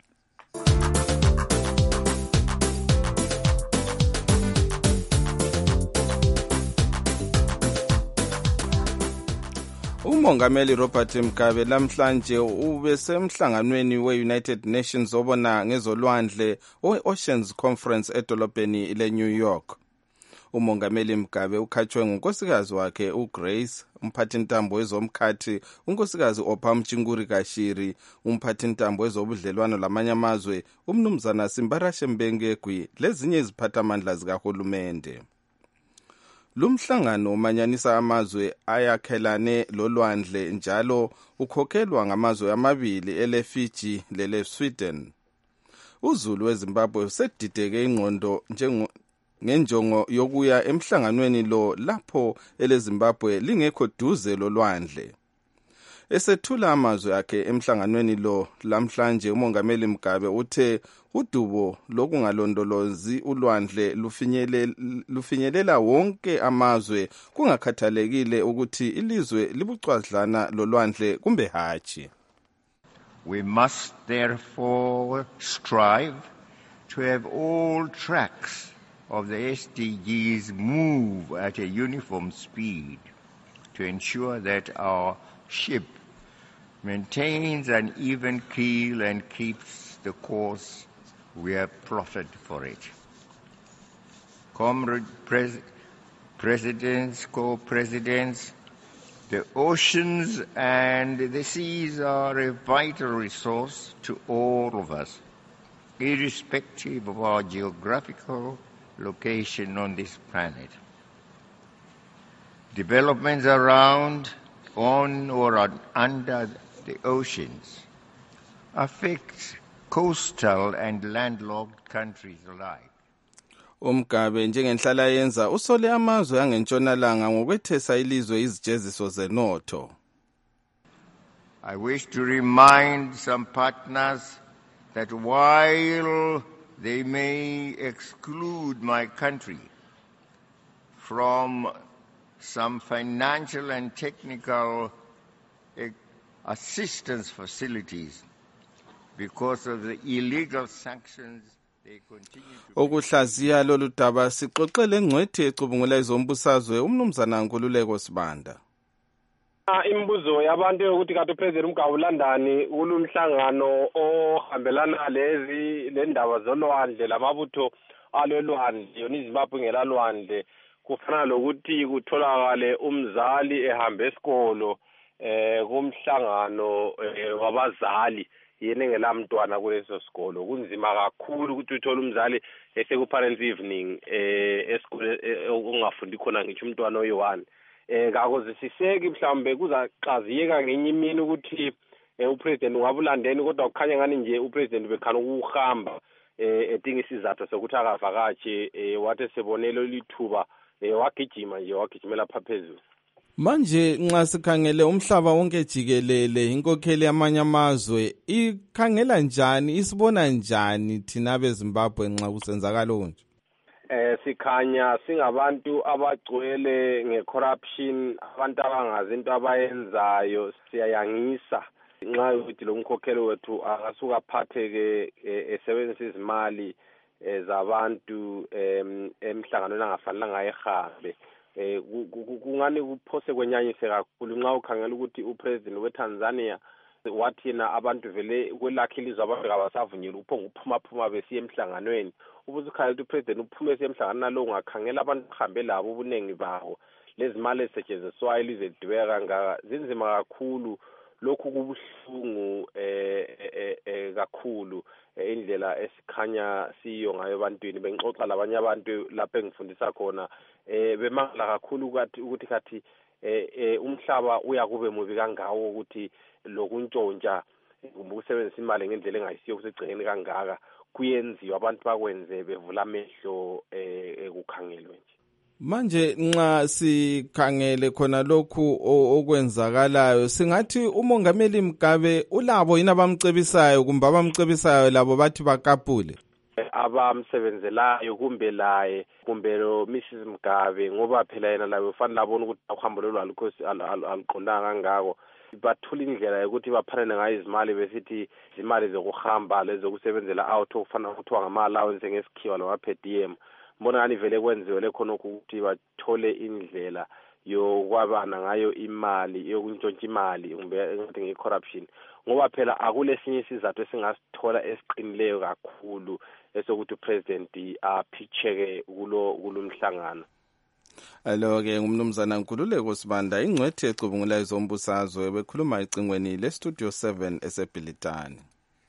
Umongameli Robert Mugabe lamhlanje ubesemhlanganweni we-United Nations obona ngezolwandle we-Oceans Conference edolobheni le-New York. Umongameli Mugabe ukhatshwe ngunkosikazi wakhe uGrace, umphathintambo wezomkhathi unkosikazi Opha Mchinguri Kashiri, umphathintambo wezobudlelwano lamanye amazwe umnumzana Simbarashe Mbengegwi lezinye iziphathamandla zikahulumende. Lumhlangano umanyanisa amazwe ayakhelane lolwandle njalo ukhokhelwa ngamazwe amabili ele Fiji lele Sweden. Uzulu weZimbabwe usedideke ingqondo njengo ngenjongo yokuya emhlanganweni lo lapho eleZimbabwe lingekho duze lolwandle. Esethula amazwi akhe emhlanganweni lo lamhlanje umongameli Mugabe uthe udubo lokungalondolozi ulwandle lufinyelela lufinyelela wonke amazwe kungakhathalekile ukuthi ilizwe libucwadlana lolwandle kumbe hatshi. We must therefore strive to have all tracks of the S D Gs move at a uniform speed to ensure that our ship maintains an even keel and keeps the course we have plotted for it. Comrade pres- Presidents, co-presidents, the oceans and the seas are a vital resource to all of us, irrespective of our geographical location on this planet. Developments around, on or under the oceans affect coastal and landlocked countries alike. Umgabe njengenhlala yenza usole amazwe angentshonalanga ngokwethesa ilizwe izijeziso zenotho. I wish to remind some partners that while they may exclude my country from some financial and technical assistance facilities because of the illegal sanctions they continue to... Okuhlaziya lolu daba sixoxele ngcwethi ecubungula izombusazwe umnumzana Nkululeko Sibanda. Imbuzo yabantu ukuthi kanti uPresident Mugabe ulandani kulumhlangano ohambelana lezi lendaba zolwandle lamabutho alolwandle yonizimbabwe ngelalwandle kufana lokuthi kutholakale umzali ehambe esikolo eh kumhlangano wabazali yena engelamntwana kuleso sikolo kunzima kakhulu ukuthi uthole umzali eseku parents evening eh esikole okungafundi khona ngitsho umntwana oyi-one eh kakuze siseki mhlambe kuzaxaziyeka ngenye imini ukuthi upresident ungabulandeni kodwa ukukhanya ngani nje upresident bekhana ukuhamba eh edinga isizathu sokuthi akavakatshe wathi sebonelo lithuba wagijima nje wagijimela phaphezulu. Manje nxa sikhangele umhlaba wonke jikelele inkokheli yamanye amazwe ikhangela njani isibona njani thina beZimbabwe nxa kusenzakala konje? Eh sikhanya singabantu abagcwele ngecorruption abantu abangazi into abayenzayo siyayangisa nxa ukuthi lo mkhokheli wethu akasuka aphatheke esebenzisa izimali zabantu emhlanganweni angafanelanga ayihambe eh kungani kuphose kwenyanyise kakhulu nxa ukhangela ukuthi upresident weTanzania wathi na abantu vele kwelakhe ilizwe abantu kabasavunyelwa uphonga uphuma phuma besiye emhlanganweni ubuze ukhala ukuthi upresident uphume emhlanganweni nalo ungakhangela abantu bahambe labo ubunengi bawo lezi mali esetshenziswayo ilizwe lidibeka kangaka zinzima kakhulu lokhu kubuhlungu eh eh kakhulu indlela esikhanya siyo ngayo ebantwini bengixoxa labanye abantu lapho engifundisa khona eh bemangala kakhulu ukuthi ukuthi kathi eh umhlaba uyakube mubi kangawo ukuthi lokuntshontsha ukusebenzisa imali ngendlela engayisiyo kusegcekeni kangaka kuyenziwa abantu bakwenze bevula amehlo ekukhangelwe nje. Manje nxa sikhangele khona lokhu okwenzakalayo singathi umongameli Mugabe ulabo yini abamcebisayo kumbe abamcebisayo labo bathi bakapule abamsebenzelayo kumbe laye kumbe lo Missus Mugabe ngoba phela yena lawo ufanele abone ukuthi uhambo lolu alukhosi aliqondanga kangako bathula indlela yokuthi baphanane ngayo izimali besithi izimali zokuhamba lezokusebenzela out ofana ukuthiwa ngama allowance ngesikhiwa lama per diem mbona ngani vele kwenziwe lekhona ukuthi bathole indlela yokwabana ngayo imali yokuntshontsha imali kumbe ngathi ngecorruption ngoba phela akulesinye isizathu esingasithola esiqinileyo kakhulu esokuthi upresident aphicheke kulo kulomhlangano. Alo-ke ngumnumzana Nkululeko Sibanda ingcwethe ecubungulayo zombusazwe bekhuluma ecingweni le-Studio seven eseBhilitani.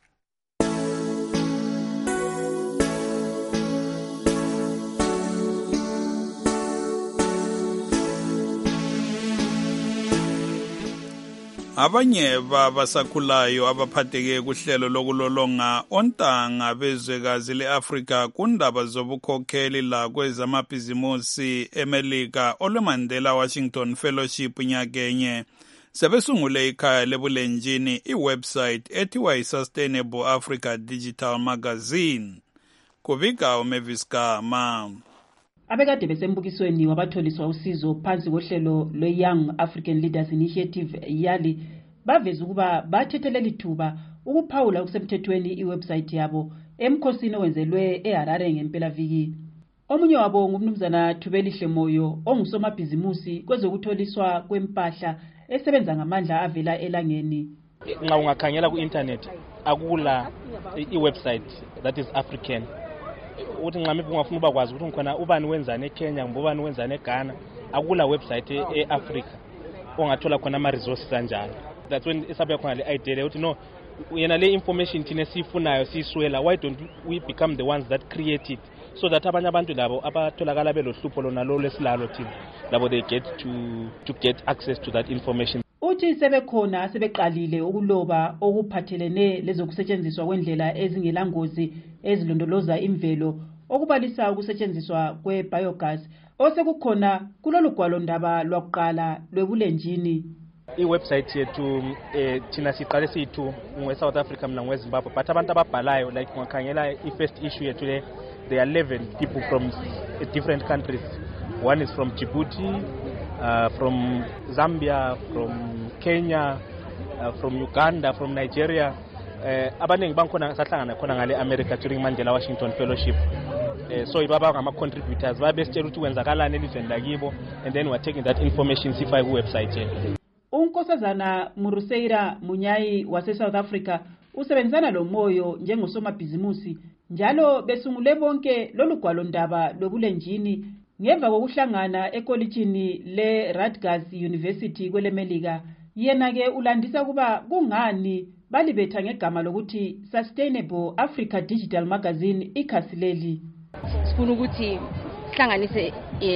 Abanye babasakhulayo abaphatheke kuhlelo lokulolonga ontanga bezwekazi le-Afrika kundaba zobukhokheli la kwezamabhizimusi eMelika olweMandela Washington Fellowship nyakenye sebesungule ikhaya lebulenjini iwebsite ethiwa i-Sustainable Africa Digital Magazine. Kubika uMavis Gama. Abekade besembukisweni wabatholiswa usizo phansi kohlelo lwe-Young African Leaders Initiative yali baveza ukuba bathethelele ithuba ukuphawula okusemthethweni iwebsite yabo emkhosini owenzelwe eHarare ngempelaviki. Omunye wabo ngumnumzana Thubelihle Moyo ongusomabhizimusi kwezokutholiswa kwempahla esebenza ngamandla avela elangeni. Nxa ungakhangela ku-internet akula iwebsite that is African uthi nxa miphi ungafuna uba kwazi ukuthi ngikhona ubani wenzane eKenya kumbe ubani wenzane eGhana akula website eAfrica ongathola khona ama resources kanjalo. That's when isabe khona le idea ukuthi no yena le information thina sifunayo siswela, why don't we become the ones that create it so that abanye abantu labo abatholakala belohlupho lona lo lesilalo thina labo they get to to get access to that information. Uthi sebekhona sebeqalile ukuloba okuphathelene lezokusetshenziswa kwendlela ezingelangozi ezilondoloza imvelo okubalisa ukusetshenziswa kwe-biogas osekukhona kulolu gwalo ndaba lwakuqala lwebulenjini. I-website yethu eh, thina siqale siyithu nge-South Africa mna ngeZimbabwe but abantu ababhalayo like ungakhangela i-first issue yethu le there are eleven people from uh, different countries. One is from Djibouti, uh, from Zambia, from Kenya, uh, from Uganda, from Nigeria. Uh, abaningi bankhona sahlangana khona ngale America during Mandela Washington Fellowship. Uh, so ibaba ngama contributors babesitshela ukuthi kwenzakalani elizweni lakibo and then we are taking that information sifake ku website yethu. Unkosazana Muruseira Munyai wase South Africa usebenzana lo Moyo njengosomabhizimusi njalo besungule bonke lolu gwalo ndaba lobulenjini ngemva kokuhlangana ekolitshini le Rutgers University kwelemelika. Yena ke ulandisa kuba kungani balibetha ngegama lokuthi Sustainable Africa Digital Magazine ikhasileli. Sifuna ukuthi hlanganise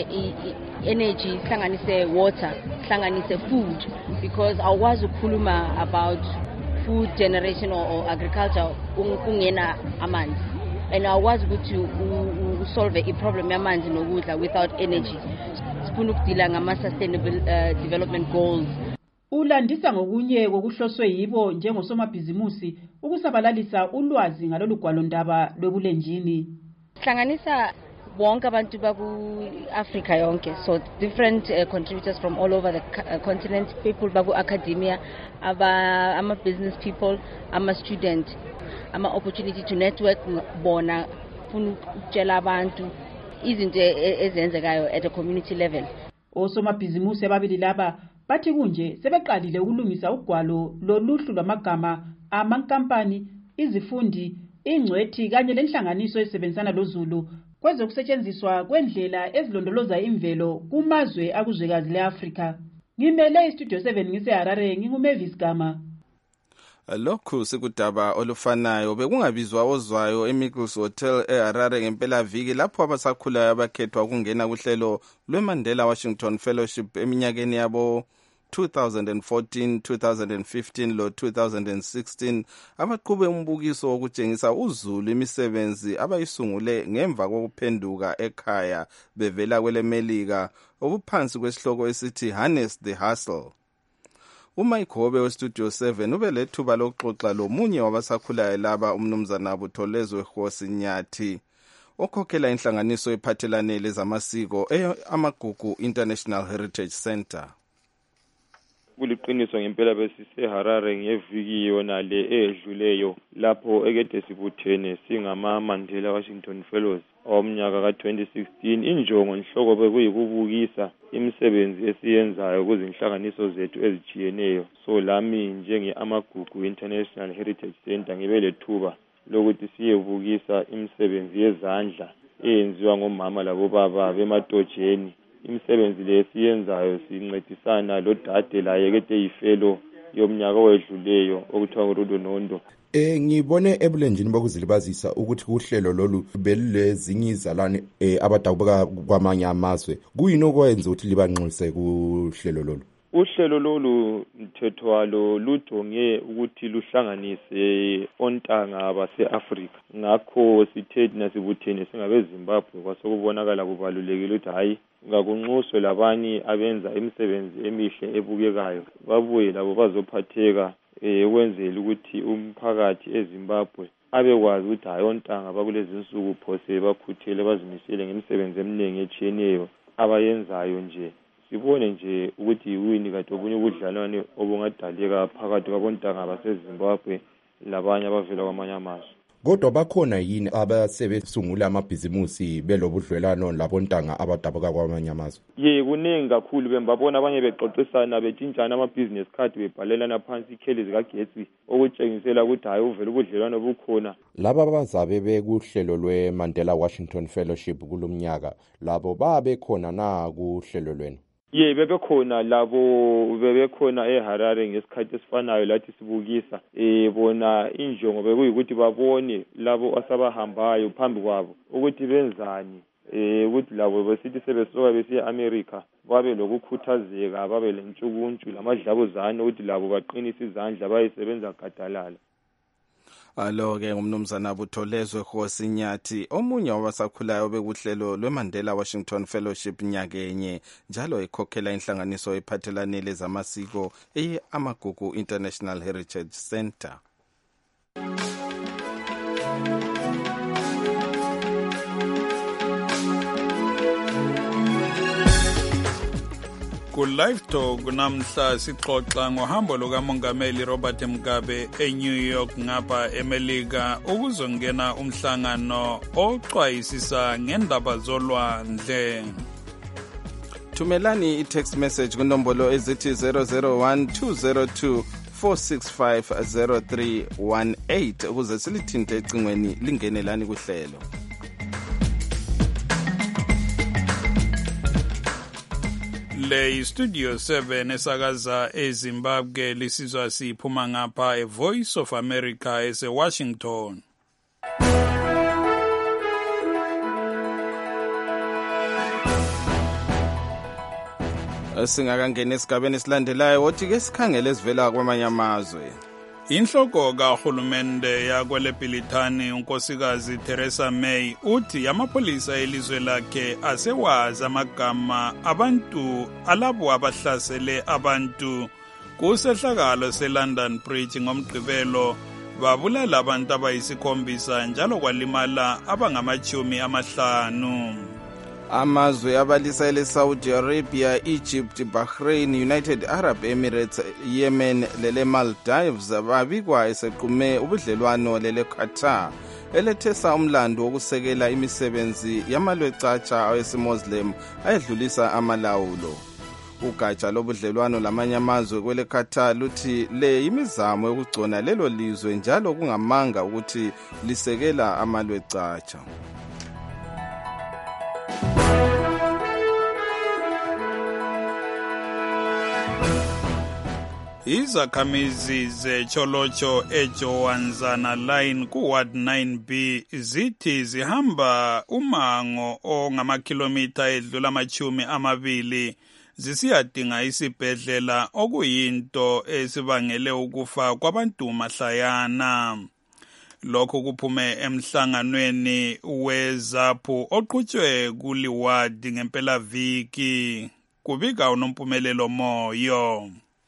energy, hlanganise water, hlanganise food because awukwazi ukukhuluma about food generation or, or agriculture ungena amanzi. And awukwazi ukuthi usolve i-problem yamanzi nokudla without energy. Sifuna ukudila ngama sustainable uh, development goals. Ulandisa ngokunye kokuhloswe yibo njengosomabhizimusi ukusabalalisa ulwazi ngalolu gwalo ndaba lwebulenjini. Hlanganisa bonke abantu baku-Africa yonke, so different uh, contributors from all over the uh, continent, people baku-academia, ama-business people, ama-student, ama-opportunity to network bona funa ukutshela abantu izinto ezenzekayo at a community level. Osomabhizimusi ababili laba bathi kunje sebeqalile ukulungisa ugwalo loluhlu lwamagama amankampani, izifundi, ingcwethi kanye lenhlanganiso ezisebenzisana loZulu kwezokusetshenziswa kwendlela ezilondoloza imvelo kumazwe akuzwekazi le-Afrika. Ngimele iStudio seven ngise-Harare, nginguMavis Gama. Lokhu sikudaba olufanayo bekungabizwa ozwayo eMiggles Hotel eHarare ngempela viki lapho abasakhulayo abakhethwa ukungena kuhlelo lweMandela Washington Fellowship eminyakeni yabo two thousand fourteen, two thousand fifteen lo two thousand sixteen abaqhube umbukiso wokutshengisa uZulu imisebenzi abayisungule ngemva kokuphenduka ekhaya bevela kwelemelika obuphansi kwesihloko esithi Harness the Hustle. uMike Hobe weStudio seven ube lethuba lokuxoxa lomunye wabasakhulayo laba umnumzana Butholezwe Khosi Nyathi okhokhela inhlanganiso ephathelane lezamasiko amagugu International Heritage Center. Kuliqiniso ngempela besise Harare ngeviki yona le edluleyo lapho ekade sibuthene singama Mandela Washington Fellows omnyaka ka twenty sixteen. Injongo inhloko bekuyikubukisa imisebenzi esiyenzayo kuzinhlanganiso zethu ezijiyeneyo. So lami njenge amagugu International Heritage Center ngibe lethuba lokuthi siyebukisa imisebenzi yezandla eyenziwa ngomama labo baba bematojeni. Imisebenzi le siyenzayo sincedisana lo dade laye kade yifelo yomnyaka owedluleyo okuthiwa nguRudo Nondo. Eh ngibone ebulenjini bokuzilibazisa ukuthi kuhlelo lolu belezinye izalwane eh abadabuka kwamanye amazwe. Kuyini okwenza ukuthi libanxuse kuhlelo lolu? Uhlelo lolu mthetho walo lujonge ukuthi luhlanganise ontanga base-Afrika. Ngakho sithe nasibuthene singabe Zimbabwe kwasekubonakala kubalulekile ukuthi hayi ngakunxuswe labanye abenza imisebenzi emihle ebukekayo babuye labo bazophatheka ukwenzela ukuthi umphakathi eZimbabwe abekwazi ukuthi hayi ontanga bakulezi insuku phose bakhuthele bazimisele ngemisebenzi eminingi etshiyeneyo abayenzayo nje. Sibone nje ukuthi yini kade obunye ubudlalwane obungadaleka phakathi kwabontanga baseZimbabwe labanye abavela kwamanye amazwe. Kodwa bakhona yini abasebesungula amabhizimusi belobudlelwano labontanga abadabuka kwamanye amazwe? Ye kuningi kakhulu bembabona abanye bexoxisana betshintshana amabhizinesi card bebhalelana phansi ikheli zikagetsi okutshengisela ukuthi hayi uvela ubudlelwano bukhona. Laba abazabe bekuhlelo lweMandela Washington Fellowship kulomnyaka labo babe khona na kuhlelo lwenu? Ye bebekhona labo bebekhona eHarare ngesikhathi esifanayo lathi sibukisa eh bona injongo bekuyikuthi babone labo asabahambayo phambi kwabo ukuthi benzani eh ukuthi labo besithi sebesoka besiya America babe lokukhuthazeka babe lentshukuntshu lamadlabuzane ukuthi labo baqinisa izandla bayisebenza gadalala. Alo-ke ngumnumzana Butholezwe Khosi Nyathi omunye wabasakhulayo bekuhlelo lweMandela Washington Fellowship nyakenye njalo ekhokhela inhlanganiso ephathelane lezamasiko eye-Amagugu International Heritage Center. Ku Live Talk namhla sixoxa ngohambo lukaMongameli Robert Mugabe eNew York ngapha eMelika ukuzongena umhlangano oxwayisisa ngendaba zolwandle. Thumelani i-text message kunombolo ezithi zero zero one two zero two four six five zero three one eight ukuze silithinte ecingweni lingenelani kuhlelo. Le Studio seven esakaza eZimbabwe lisizwa siphuma ngapha eVoice of America eseWashington. Singakangena esigabeni esilandelayo wothi ke sikhangele esivela kwamanye amazwe. Inhloko kahulumende yakwele Bhilithani unkosikazi Theresa May uthi amapolisa elizwe lakhe asewazi amagama abantu alabo abahlasele abantu kusehlakalo seLondon Bridge ngomgqibelo babulala abantu abayisikhombisa njalo kwalimala abangamachumi amahlanu. Amazwe abalisa ele-Saudi Arabia, Egypt, Bahrain, United Arab Emirates, Yemen lele Maldives babikwa esequme ubudlelwano lele Qatar elethesa umlando wokusekela imisebenzi yamalwecatsha awesimuslim ayedlulisa amalawulo. Ugatsha lobudlelwano lamanye amazwe kwele Qatar luthi le imizamo yokugcona lelo lizwe njalo kungamanga ukuthi lisekela amalwecatsha. Izakhamizi zeCholocho eJowanzana Line ku-Ward nine B zithi zihamba umango ongamakhilomitha edlula amachumi amabili zisiyadinga isibhedlela okuyinto esibangele ukufa kwabantu mahlayana. Lokho kuphume emhlanganweni weZAPU oqhutshwe kuliwadi ngempelaviki. Kubika unompumelelo Moyo.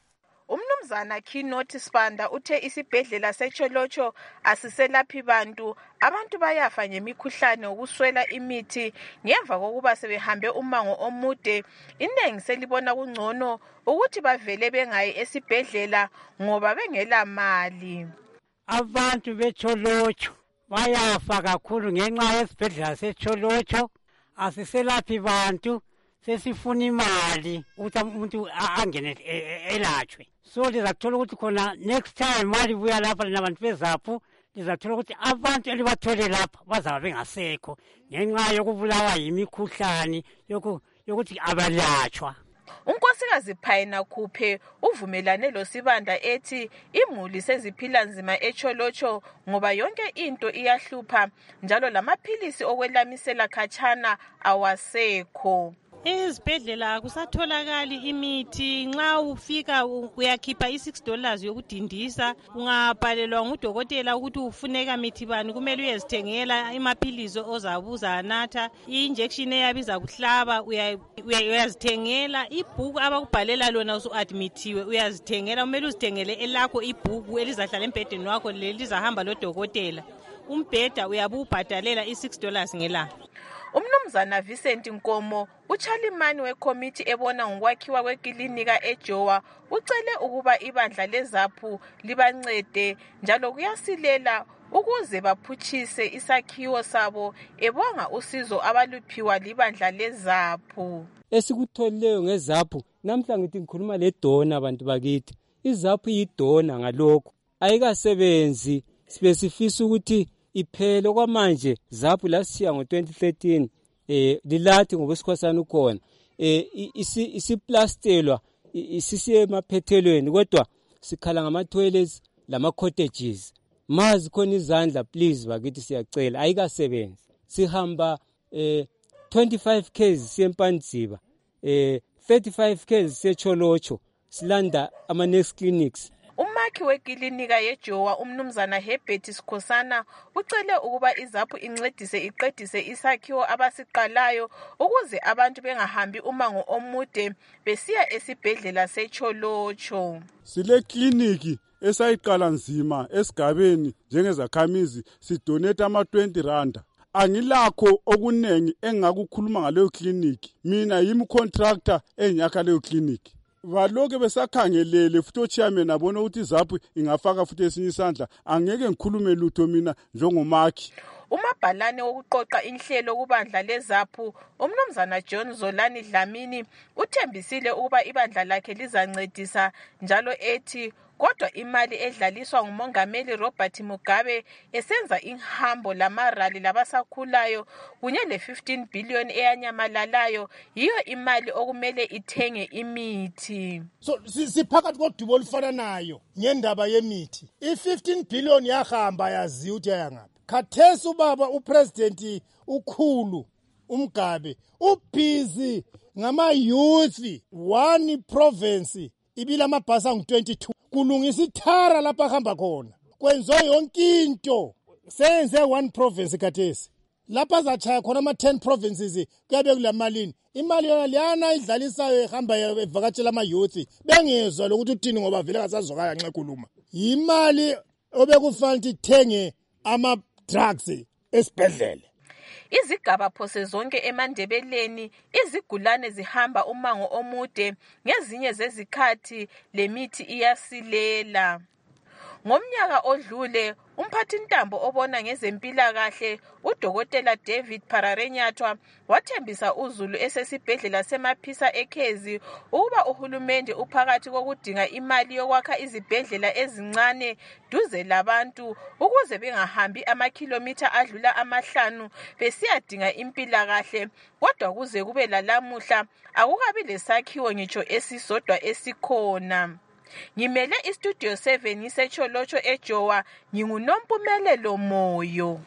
Umnumzana Kinoti Spanda uthe isibhedlela seCholocho asiselaphi bantu, abantu bayafa ngemikhuhlane ukuswela imithi ngemva kokuba sebehambe umango omude. Inengi selibona kungcono ukuthi bavele bengayi esibhedlela ngoba bengela mali. Abantu beCholocho bayafa kakhulu ngenxa yesibhedlela seCholocho, asiselaphi bantu, sesifuna imali ukuthi umuntu angene elatshwe. So lizathola ukuthi khona next time mali buya lapha nabantu beZAPU lizathola ukuthi abantu elibathole lapha bazaba bengasekho ngenxa yokubulawa yimikhuhlane yokuthi abalatshwa. Unkosikazi Phayina Khuphe uvumelane loSibanda ethi imuli seziphila nzima eCholocho ngoba yonke into iyahlupha njalo lamaphilisi okwelamisela khatshana awasekho. Ezibhedlela akusatholakali imithi, nxa ufika uyakhipha i-six dollars yokudindisa, ungabhalelwa ngudokotela ukuthi ufuneka mithi bani kumele uyezithengela amaphilisi ozabuza anatha, i-injection eyabiza kuhlaba uyazithengela, ibhuku abakubhalela lona usu-admithiwe uyazithengela, kumele uzithengele elakho ibhuku elizahlala embhedeni wakho lelizahamba lodokotela. Umbheda uyabubhadalela i-six dollars ngelanga. Umnumzana Vincent Nkomo, uchalimani wekomiti ebona ngokwakhiwa kwekilinika eJowa, ucele ukuba ibandla leZAPU libancede njalo kuyasilela ukuze baphutshise isakhiwo sabo, ebonga usizo abaluphiwa libandla leZAPU. Esikutholileyo ngeZAPU, namhla ngithi ngikhuluma ledona abantu bakithi. iZAPU yidona ngalokho. Ayikasebenzi, sibesifisa ukuthi iphele kwamanje. ZAPU lasiya ngo twenty thirteen eh lilathi ngokwesikhosana ukhona eh isiplastelwa isisiye emaphethelweni kodwa sikhala ngama toilets lama cottages. Mazi khona izandla please bakithi siyacela, ayikasebenzi. Sihamba eh twenty-five k's siyempandziba, eh thirty-five k's seCholocho, silanda ama next clinics. Umakhi wekilinika yeJowa umnumzana Herbert Sikhosana ucele ukuba iZAPU incedise iqedise isakhiwo abasiqalayo ukuze abantu bengahambi umango omude besiya esibhedlela seCholocho. Sile kliniki esayiqala nzima esigabeni njengezakhamizi sidonate ama twenty rand. Angilakho okunengi engakukhuluma ngaleyo kliniki. Mina yimi contractor enyakha leyo kliniki. Baloke besakhangelele futhi ochairman abona ukuthi iZAPU ingafaka futhi esinye isandla, angeke ngikhulume lutho mina njengomakhi. Umabhalane wokuqoqa inhlelo kubandla leZAPU umnumzana John Zolani Dlamini uthembisile ukuba ibandla lakhe lizancedisa njalo ethi kodwa imali edlaliswa ngumongameli Robert Mugabe esenza inhambo lamarali labasakhulayo kunye le fifteen billion eyanyamalalayo yiyo imali okumele ithenge imithi. So siphakathi kodubo olufana nayo ngendaba yemithi. I fifteen billion yahamba yazi ukuthi ayangaphi. Khathesi ubaba upresident ukhulu uMgabe ubhizi ngama youth one province ibila amabhasi angu twenty-two kulungisa ithara lapha ahamba khona kwenziwa yonke into senze one province khathesi lapha azachaya khona ama ten provinces kuyabe kulamalini imali yona liyana idlalisayo ehamba evakatshela ama youth bengezwe lokuthi uthini ngoba vele kasazokaya nxa ekhuluma imali obekufanele ithenge ama drugs esibhedlela. Izigaba phose zonke eMandebeleni izigulane zihamba umango omude ngezinye zezikhathi lemithi iyasilela. Ngomnyaka odlule umphathintambo obona ngezempilakahle uDokotela David Pararenyathwa wathembisa uZulu esesibhedlela seMaphisa eKhezi ukuba uhulumende uphakathi kokudinga imali yokwakha izibhedlela ezincane duze labantu ukuze bengahambi amakhilomitha adlula amahlanu besiyadinga impilakahle, kodwa kuze kube lalamuhla akukabi lesakhiwo ngitsho esisodwa esikhona. Ngimele iStudio seven ngisecholotsho eJowa, nginguNompumelelo Moyo.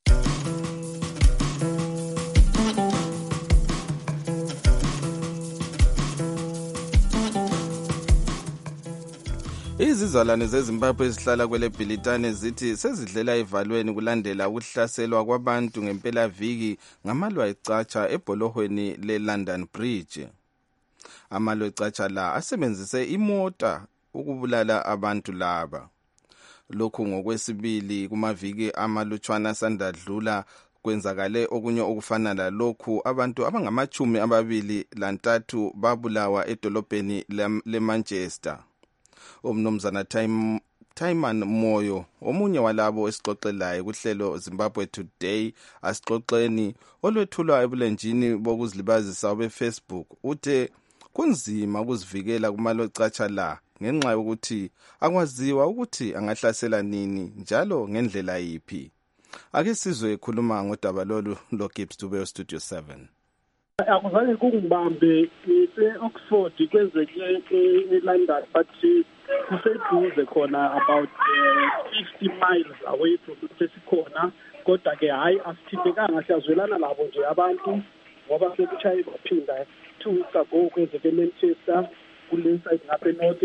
Izizalwane zeZimbabwe ezihlala kwele Bhilitane zithi sezidlela evalweni kulandela ukuhlaselwa kwabantu ngempelaviki ngamalwa ecatsha ebholohweni leLondon Bridge. Amalwa ecatsha la asebenzise imota ukubulala abantu laba. Lokhu ngokwesibili kumaviki amalutshwana sandadlula kwenzakale okunye okufana lalokhu, abantu abangamachumi amabili lantathu babulawa edolobheni leManchester. Umnumzana Time Taiman Moyo, omunye walabo esixoxelayo kuhlelo Zimbabwe Today asixoxeni olwethulwa ebulenjini bokuzilibazisa beFacebook, uthe kunzima ukuzivikela kumalocatsha la ngenxa yokuthi akwaziwa ukuthi angahlasela nini njalo ngendlela yipi. Ake sizwe ekhuluma ngodaba lolu lo Gibbs Dube Studio seven. Akuzange kungibambe e-Oxford kwenzeke e-London, but kuseduze khona about uh, fifty miles away from sesikhona, kodwa ke hayi asithintekanga, siyazwelana labo nje abantu ngoba sekuchaye baphinda two weeks ago kwenzeke eManchester kule side ngapha enorth,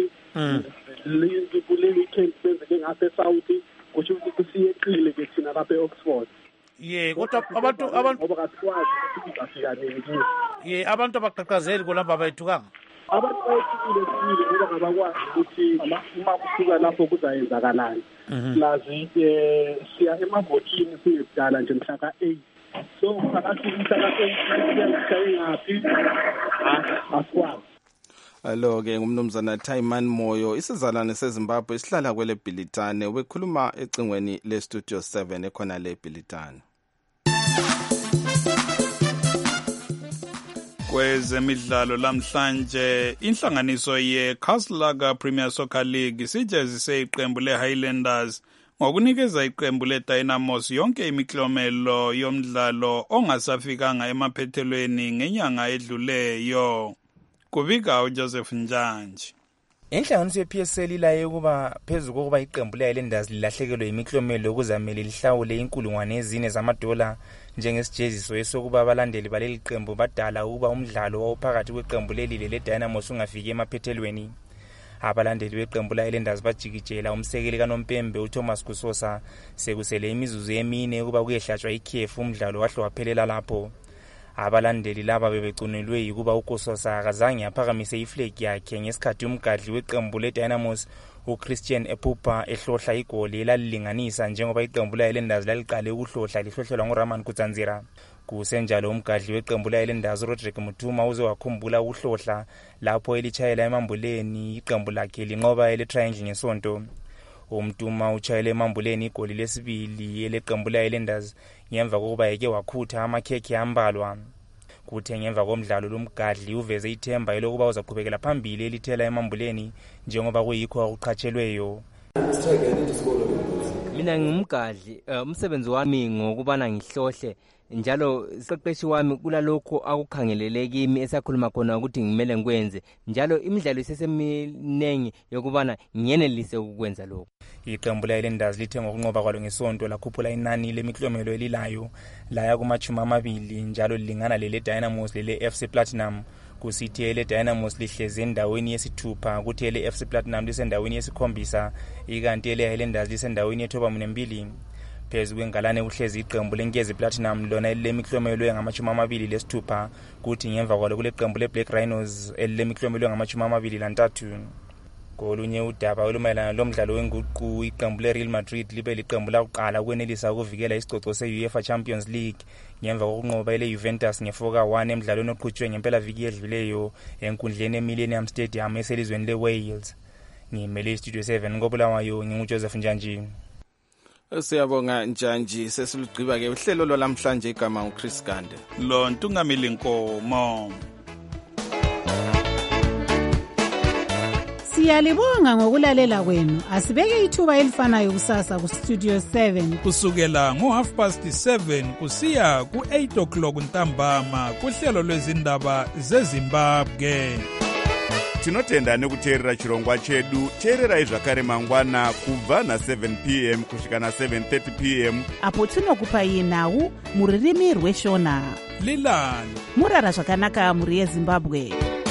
kule weekend kwenzeke ngapha esouth, kusho ukuthi kusiyeqile ke thina lapha e-Oxford. Ye kodwa abantu abantu ngoba kasikwazi ukuthi bafika nini. Ye abantu abaqhaqhazeli kolapha bayithukanga. Abantu bayithukile sibili ngoba ngabakwazi ukuthi uma kusuka lapho kuzayenzakalani. Lazi eh siya emavotini siyedala nje mhla ka eight. So phakathi mhla ka eight siyangaphi asikwazi. Alo ke ngumnumzana Taiman Moyo, isizalwane seZimbabwe esihlala kwele Bhilitane, ubekhuluma ecingweni le Studio seven ekhona le Bhilitane. Kwezemidlalo lamhlanje inhlanganiso yeKaslaga Premier Soccer League sijezise iqembu leHighlanders ngokunikeza iqembu leDynamos yonke imiklomelo yomdlalo ongasafikanga emaphethelweni ngenyanga edluleyo. Kubika uJoseph Njanji. Inhlanganiso ye-P S L ilaye ukuba phezulu kokuba iqembu leHighlanders lilahlekelwe imiklomelo ukuzamele lihlawule inkulungwane ezine zamadola njengesijeziso esokuba abalandeli baleli qembu badala ukuba umdlalo wawuphakathi kweqembu leli leDynamos ungafiki emaphethelweni. Abalandeli beqembu leHighlanders bajikijela umsekeli kaNompembe uThomas Kusosa sekusele imizuzu emine ukuba kuyehlatshwa ikhefu, umdlalo wahle waphelela lapho. Abalandeli laba bebecunelwe ukuba uKusosa akazange aphakamise iflag yakhe ngesikhathi umgadli weqembu leDynamos uChristian Epupa ehlohla igoli elalilinganisa njengoba iqembu leHighlanders laliqale ukuhlohla lihlohlelwa nguRaman Kudzanzira. Kusenjalo umgadli weqembu leHighlanders uRodrick Muthuma uze wakhumbula ukuhlohla lapho elichayela emambuleni iqembu lakhe linqoba ele-triangle ngesonto. Umtuma uchayele emambuleni igoli lesibili eleqembu leHighlanders ngemva kokuba yeke wakhutha amakhekhe ambalwa. Kuthe ngemva komdlalo lomgadli uveze ithemba elokuba uzaqhubekela phambili elithela emambuleni njengoba kuyikho akuqhatshelweyo. Mina ngumgadli, umsebenzi wami ngokubana ngihlohle njalo siqeqeshi wami kulalokho akukhangelele kimi esakhuluma khona ukuthi ngimele ngikwenze, njalo imidlalo iseseminengi yokubana ngiyenelise ukwenza lokho. Iqembu leHighlanders lithe ngokunqoba kwalo ngesonto lakhuphula inani lemiklomelo elilayo laya kumachumi amabili njalo lilingana lele Dynamos lele F C Platinum. Kusithi ele Dynamos lihleze endaweni yesithupha, kuthi ele F C Platinum lisendaweni yesikhombisa, ikanti ele Highlanders lisendaweni yethoba mbili. Phezu kwengalane uhlezi iqembu leNkezi Platinum lona elilemiklomelo engamachumi amabili lesithupha, kuthi ngemva kwalo kule qembu leBlack Rhinos elilemiklomelo engamachumi amabili lantathu. Kolunye udaba olumayelana lomdlalo wenguqu, iqembu leReal Madrid libe liqembu lakuqala ukwenelisa ukuvikela isicoco se-UEFA Champions League ngemva kokunqoba ile Juventus nge-four one emdlalweni oqhutshwe ngempela viki edluleyo enkundleni eMillennium Stadium eselizweni leWales. ngimele istudio seven kobulawayo ngingujoseph Njanji. Siyabonga Njanji. Sesilugqiba-ke uhlelo lwalamhlanje igama uChris Gande. Lo Ntungamili Nkomo. Siyalibonga ngokulalela kwenu. Asibeke ithuba elifanayo kusasa ku Studio seven kusukela ngo half past seven kusiya ku eight o'clock ntambama kuhlelo lwezindaba zeZimbabwe. Tinotenda nekuteerera chirongwa chedu. Teererai zvakare mangwana kubva na seven p m kusvika na seven thirty p m apo tinokupai nhau muririmi rweshona. Lilani murara zvakanaka muri yeZimbabwe.